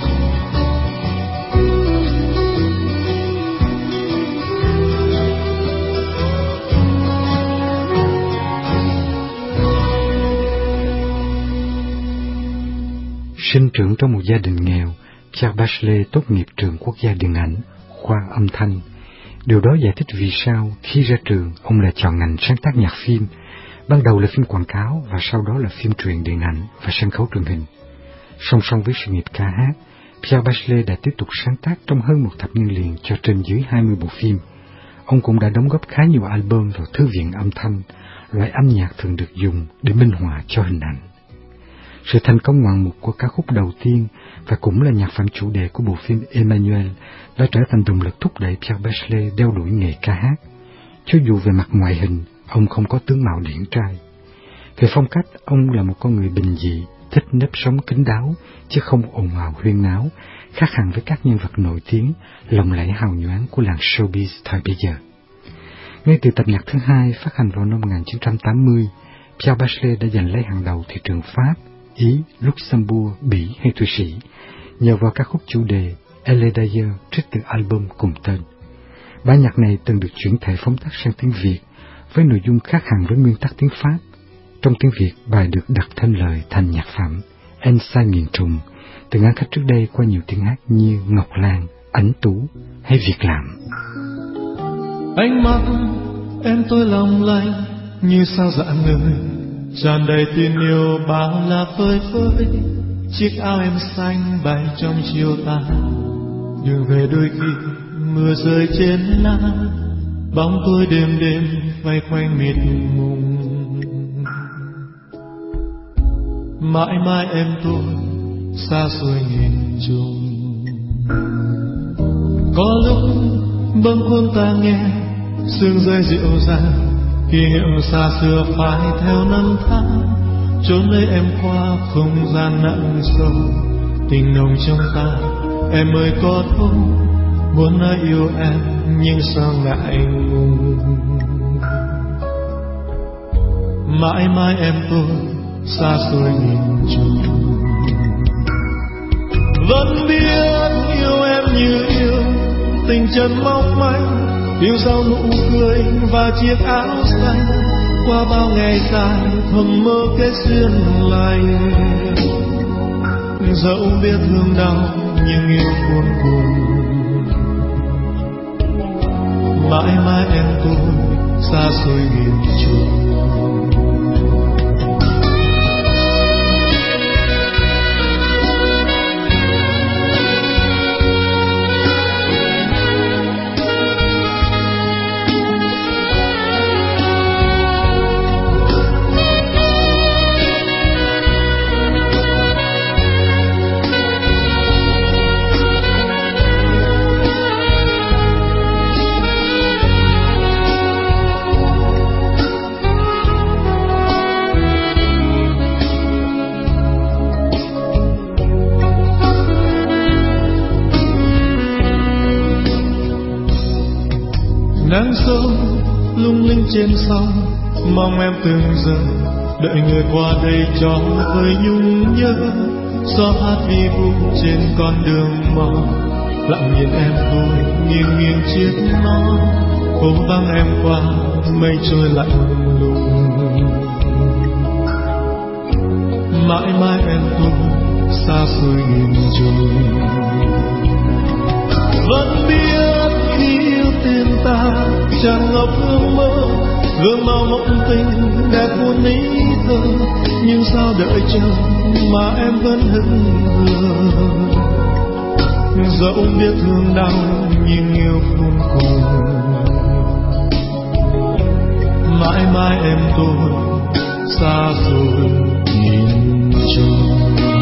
Sinh trưởng trong một gia đình nghèo, Pierre Bachelet tốt nghiệp trường quốc gia điện ảnh, khoa âm thanh. Điều đó giải thích vì sao khi ra trường ông lại chọn ngành sáng tác nhạc phim, ban đầu là phim quảng cáo và sau đó là phim truyện điện ảnh và sân khấu truyền hình. Song song với sự nghiệp ca hát, Pierre Bachelet đã tiếp tục sáng tác trong hơn một thập niên liền cho trên dưới hai mươi bộ phim. Ông cũng đã đóng góp khá nhiều album vào thư viện âm thanh, loại âm nhạc thường được dùng để minh họa cho hình ảnh. Sự thành công ngoạn mục của ca khúc đầu tiên và cũng là nhạc phẩm chủ đề của bộ phim Emmanuel đã trở thành động lực thúc đẩy Pierre Bachelet đeo đuổi nghề ca hát. Cho dù về mặt ngoại hình, ông không có tướng mạo điển trai. Về phong cách, ông là một con người bình dị, thích nếp sống kín đáo, chứ không ồn ào huyên náo, khác hẳn với các nhân vật nổi tiếng, lộng lẫy hào nhoáng của làng showbiz thời bấy giờ. Ngay từ tập nhạc thứ hai phát hành vào năm một nghìn chín trăm tám mươi, Pierre Bachelet đã giành lấy hàng đầu thị trường Pháp, Ý, Luxembourg, Bỉ hay Thụy Sĩ, nhờ vào ca khúc chủ đề Elle d'ailleurs trích từ album cùng tên. Bản nhạc này từng được chuyển thể phóng tác sang tiếng Việt, với nội dung khác hẳn với nguyên tắc tiếng Pháp. Trong tiếng Việt, bài được đặt thêm lời thành nhạc phẩm Em Sai Miền Trùng, từng ăn khách trước đây qua nhiều tiếng hát như Ngọc Lan, Ánh Tú hay Việc Làm. Ánh mắt em tôi long lanh như sao rạng ngời, tràn đầy tình yêu bao la phơi phới. Chiếc áo em xanh bay trong chiều tà, đường về đôi khi mưa rơi trên lá, bóng tôi đêm đêm vây quanh mịt mùng. Mãi mãi em tôi xa xôi nghìn trùng, có lúc bâng khuâng ta nghe sương rơi dịu dàng, kỷ niệm xa xưa phai theo năm tháng, chốn nơi em qua không gian nặng sâu, tình nồng trong ta em ơi có thấu, muốn nói yêu em nhưng sao ngại ngùng. Mãi mãi em tôi xa xôi nghìn trùng, vẫn biết yêu em như yêu tình chân mong manh, yêu sao nụ cười và chiếc áo xanh, qua bao ngày dài thầm mơ kết duyên lành. Dẫu biết thương đau nhưng yêu cuồn cuộn, tôi xa xôi nghìn trùng. Nắng sớm lung linh trên sông, mong em từng giờ đợi người qua đây cho hơi nhung nhớ. Gió hát vi vu trên con đường mòn, lặng nhìn em tôi nghiêng nghiêng chiếc nón. Phố vắng em qua mây trôi lạnh lùng. Mãi mãi em tôi xa xôi nghìn trùng. Vẫn biết khi yêu tên ta tràn ngập hương mơ, gương màu mộng tình đẹp muôn ý thơ. Nhưng sao đợi chờ mà em vẫn hững hờ, dẫu biết thương đau nhưng yêu khôn cùng. Mãi mãi em tôi xa rồi nghìn trùng.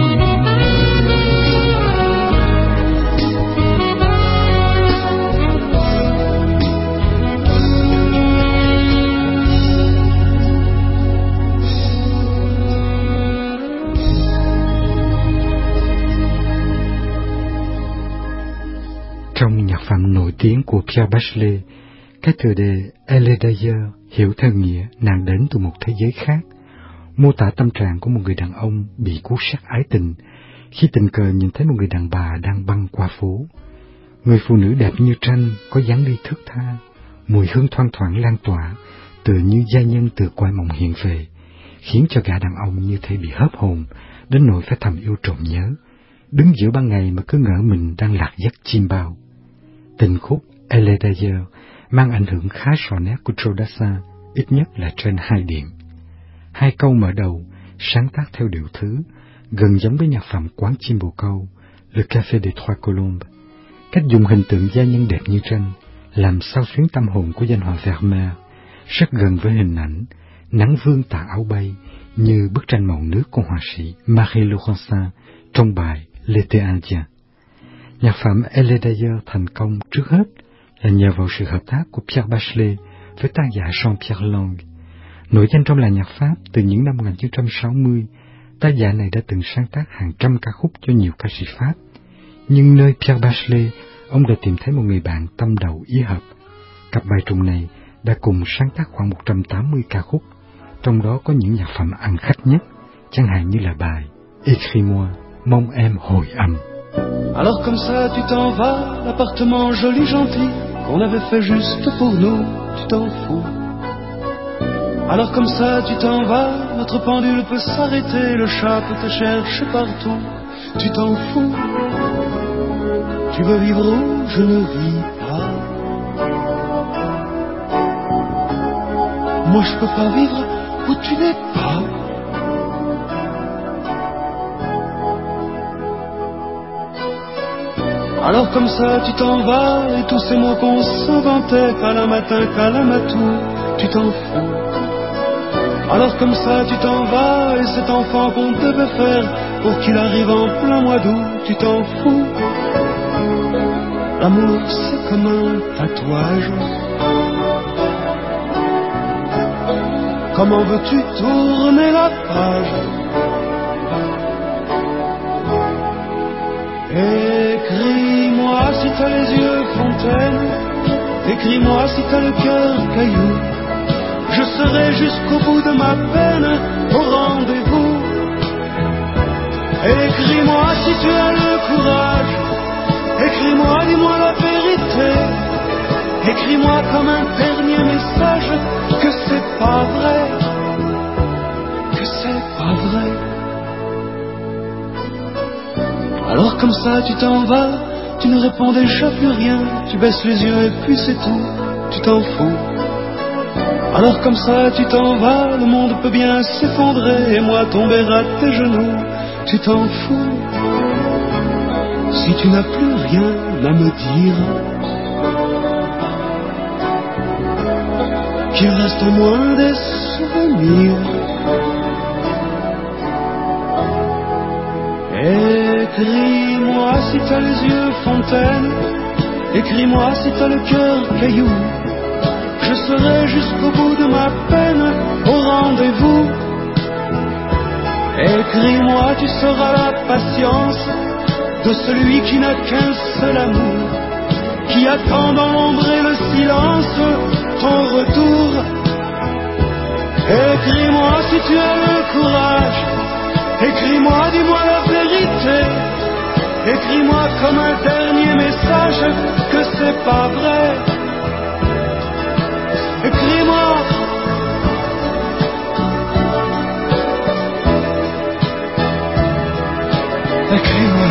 Trong nhạc phẩm nổi tiếng của Pierre Bachelet, cái tựa đề Elle est d'ailleurs hiểu theo nghĩa nàng đến từ một thế giới khác, mô tả tâm trạng của một người đàn ông bị cú sét ái tình khi tình cờ nhìn thấy một người đàn bà đang băng qua phố. Người phụ nữ đẹp như tranh, có dáng đi thướt tha, mùi hương thoang thoảng lan tỏa, tựa như gia nhân từ cõi mộng hiện về, khiến cho gã đàn ông như thể bị hớp hồn, đến nỗi phải thầm yêu trộm nhớ, đứng giữa ban ngày mà cứ ngỡ mình đang lạc giấc chim bao. Tình khúc Elle est d'ailleurs mang ảnh hưởng khá rõ nét của Jodassin, ít nhất là trên hai điểm. Hai câu mở đầu, sáng tác theo điệu thứ, gần giống với nhạc phẩm Quán chim bồ câu, Le Café des Trois Colombes. Cách dùng hình tượng gia nhân đẹp như tranh, làm sao xuyến tâm hồn của danh họa Vermeer, rất gần với hình ảnh nắng vương tà áo bay như bức tranh màu nước của họa sĩ Marie-Laurencin trong bài L'été indien. Nhạc phẩm Elle est d'ailleurs thành công trước hết là nhờ vào sự hợp tác của Pierre Bachelet với tác giả Jean-Pierre Lang. Nổi danh trong làng nhạc Pháp từ những năm một nghìn chín trăm sáu mươi, tác giả này đã từng sáng tác hàng trăm ca khúc cho nhiều ca sĩ Pháp. Nhưng nơi Pierre Bachelet, ông đã tìm thấy một người bạn tâm đầu ý hợp. Cặp bài trùng này đã cùng sáng tác khoảng một trăm tám mươi ca khúc, trong đó có những nhạc phẩm ăn khách nhất, chẳng hạn như là bài Écris-moi, mong em hồi âm. Alors comme ça tu t'en vas, l'appartement joli gentil qu'on avait fait juste pour nous, tu t'en fous. Alors comme ça tu t'en vas, notre pendule peut s'arrêter, le chat peut te chercher partout, tu t'en fous. Tu veux vivre où je ne vis pas. Moi je peux pas vivre où tu n'es pas. Alors comme ça tu t'en vas, et tous ces mots qu'on s'inventait, calamatin, calamatou, tu t'en fous. Alors comme ça tu t'en vas, et cet enfant qu'on devait faire pour qu'il arrive en plein mois d'août, tu t'en fous. L'amour c'est comme un tatouage. Comment veux-tu tourner la page? Écris-moi si t'as les yeux fontaine, écris-moi si t'as le cœur caillou. Je serai jusqu'au bout de ma peine au rendez-vous. Écris-moi si tu as le courage, écris-moi, dis-moi la vérité. Écris-moi comme un dernier message que c'est pas vrai, que c'est pas vrai. Alors comme ça tu t'en vas, tu ne réponds déjà plus rien, tu baisses les yeux et puis c'est tout, tu t'en fous. Alors comme ça tu t'en vas, le monde peut bien s'effondrer et moi tomber à tes genoux, tu t'en fous. Si tu n'as plus rien à me dire, qu'il reste au moins des souvenirs. Écris-moi si t'as les yeux fontaine, écris-moi si t'as le cœur caillou. Je serai jusqu'au bout de ma peine au rendez-vous. Écris-moi, tu sauras la patience de celui qui n'a qu'un seul amour, qui attend dans l'ombre et le silence ton retour. Écris-moi si tu as le courage, écris-moi, dis-moi la vérité. Écris-moi comme un dernier message que c'est pas vrai. Écris-moi. Écris-moi.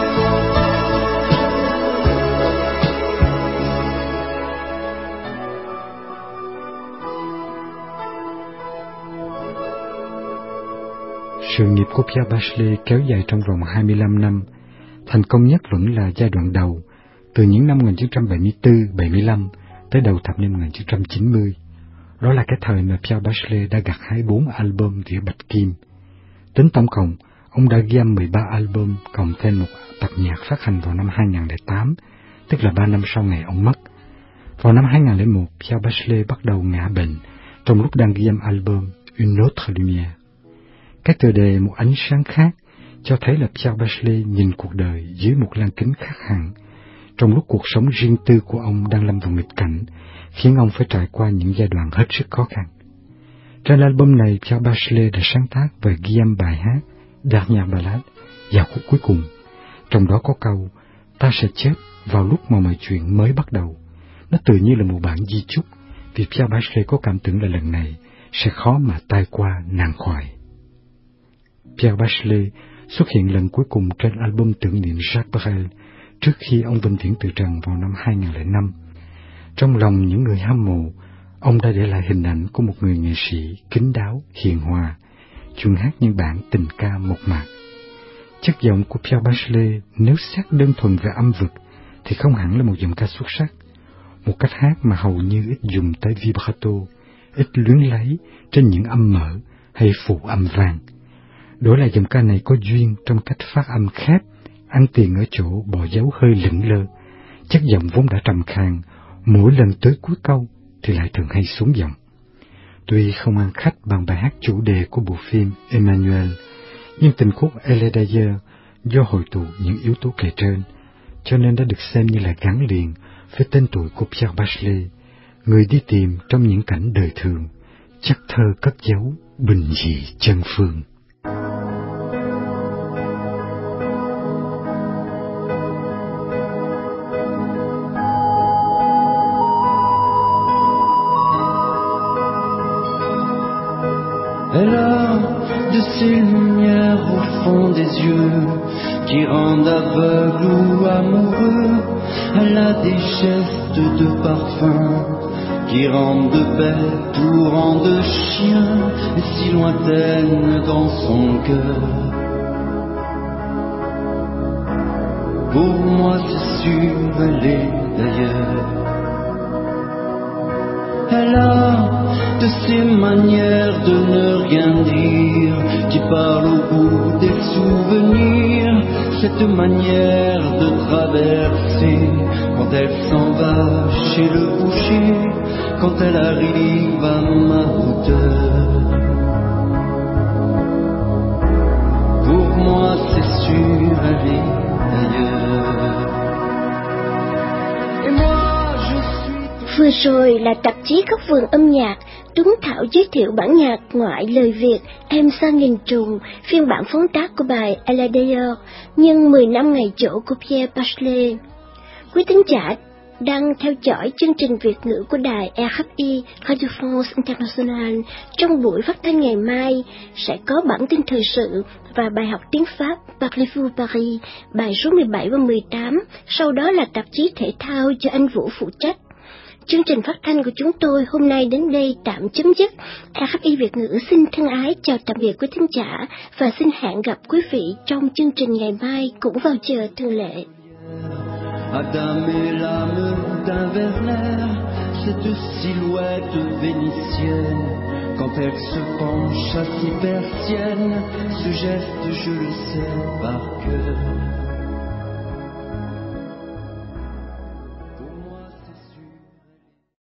Sự nghiệp của Pierre Bachelet kéo dài trong vòng hai mươi lăm năm, thành công nhất vẫn là giai đoạn đầu, từ những năm một nghìn chín trăm bảy mươi tư bảy mươi lăm tới đầu thập niên một nghìn chín trăm chín mươi. Đó là cái thời mà Pierre Bachelet đã gặt hái bốn album đĩa bạch kim. Tính tổng cộng, ông đã ghi âm mười ba album cộng thêm một tập nhạc phát hành vào năm hai nghìn không trăm lẻ tám, tức là ba năm sau ngày ông mất. Vào năm hai nghìn không trăm lẻ một, Pierre Bachelet bắt đầu ngã bệnh trong lúc đang ghi âm album Une autre lumière. Cái tựa đề Một ánh sáng khác cho thấy là Pierre Bachelet nhìn cuộc đời dưới một lăng kính khác hẳn, trong lúc cuộc sống riêng tư của ông đang lâm vào nghịch cảnh, khiến ông phải trải qua những giai đoạn hết sức khó khăn. Trên album này, Pierre Bachelet đã sáng tác và ghi âm bài hát Dernière Ballade, dạo khúc cuối cùng. Trong đó có câu "Ta sẽ chết vào lúc mà mọi chuyện mới bắt đầu". Nó tự như là một bản di chúc, vì Pierre Bachelet có cảm tưởng là lần này sẽ khó mà tai qua nạn khỏi. Pierre Bachelet xuất hiện lần cuối cùng trên album tưởng niệm Jacques Brel trước khi ông vĩnh viễn từ trần vào năm hai nghìn không trăm lẻ năm. Trong lòng những người hâm mộ, ông đã để lại hình ảnh của một người nghệ sĩ kín đáo, hiền hòa, chuyên hát những bản tình ca mộc mạc. Chất giọng của Pierre Bachelet nếu xét đơn thuần về âm vực thì không hẳn là một giọng ca xuất sắc, một cách hát mà hầu như ít dùng tới vibrato, ít luyến lấy trên những âm mở hay phụ âm vang. Đổi lại giọng ca này có duyên trong cách phát âm khép, ăn tiền ở chỗ bỏ dấu hơi lững lơ. Chất giọng vốn đã trầm khàn, mỗi lần tới cuối câu thì lại thường hay xuống giọng. Tuy không ăn khách bằng bài hát chủ đề của bộ phim Emmanuel, nhưng tình khúc Elle d'ailleurs do hội tụ những yếu tố kể trên, cho nên đã được xem như là gắn liền với tên tuổi của Pierre Bachelet, người đi tìm trong những cảnh đời thường, chắc thơ cất giấu bình dị chân phương. Elle a de ces lumières au fond des yeux qui rendent aveugle ou amoureux. Elle a des gestes de parfum qui rendent de bête ou rendent chien, et si lointaine dans son cœur. Pour moi c'est sûr, elle est d'ailleurs. Elle a de ces manières de ne rien dire qui parlent au bout des souvenirs, cette manière de traverser quand elle s'en va chez le boucher, quand elle arrive à ma hauteur. Pour moi c'est sûr, elle est d'ailleurs. Et moi Vừa rồi là tạp chí Góc vườn âm nhạc, Tuấn Thảo giới thiệu bản nhạc ngoại lời Việt Em Xa Nghìn Trùng, phiên bản phóng tác của bài Elle d'ailleurs, nhân mười năm ngày dỗ của Pierre Bachelet. Quý thính giả đang theo dõi chương trình Việt ngữ của đài R F I Radio France International. Trong buổi phát thanh ngày mai sẽ có bản tin thời sự và bài học tiếng Pháp Parlez-vous Paris, bài số mười bảy và mười tám, sau đó là tạp chí thể thao do anh Vũ phụ trách. Chương trình phát thanh của chúng tôi hôm nay đến đây tạm chấm dứt. rờ ép i Việt ngữ xin thân ái chào tạm biệt quý thính giả và xin hẹn gặp quý vị trong chương trình ngày mai cũng vào giờ thường lệ. Adam et l'âme d'un Werner, cette silhouette vénitienne, quand elle se penche à si persienne, ce geste je le sais par cœur.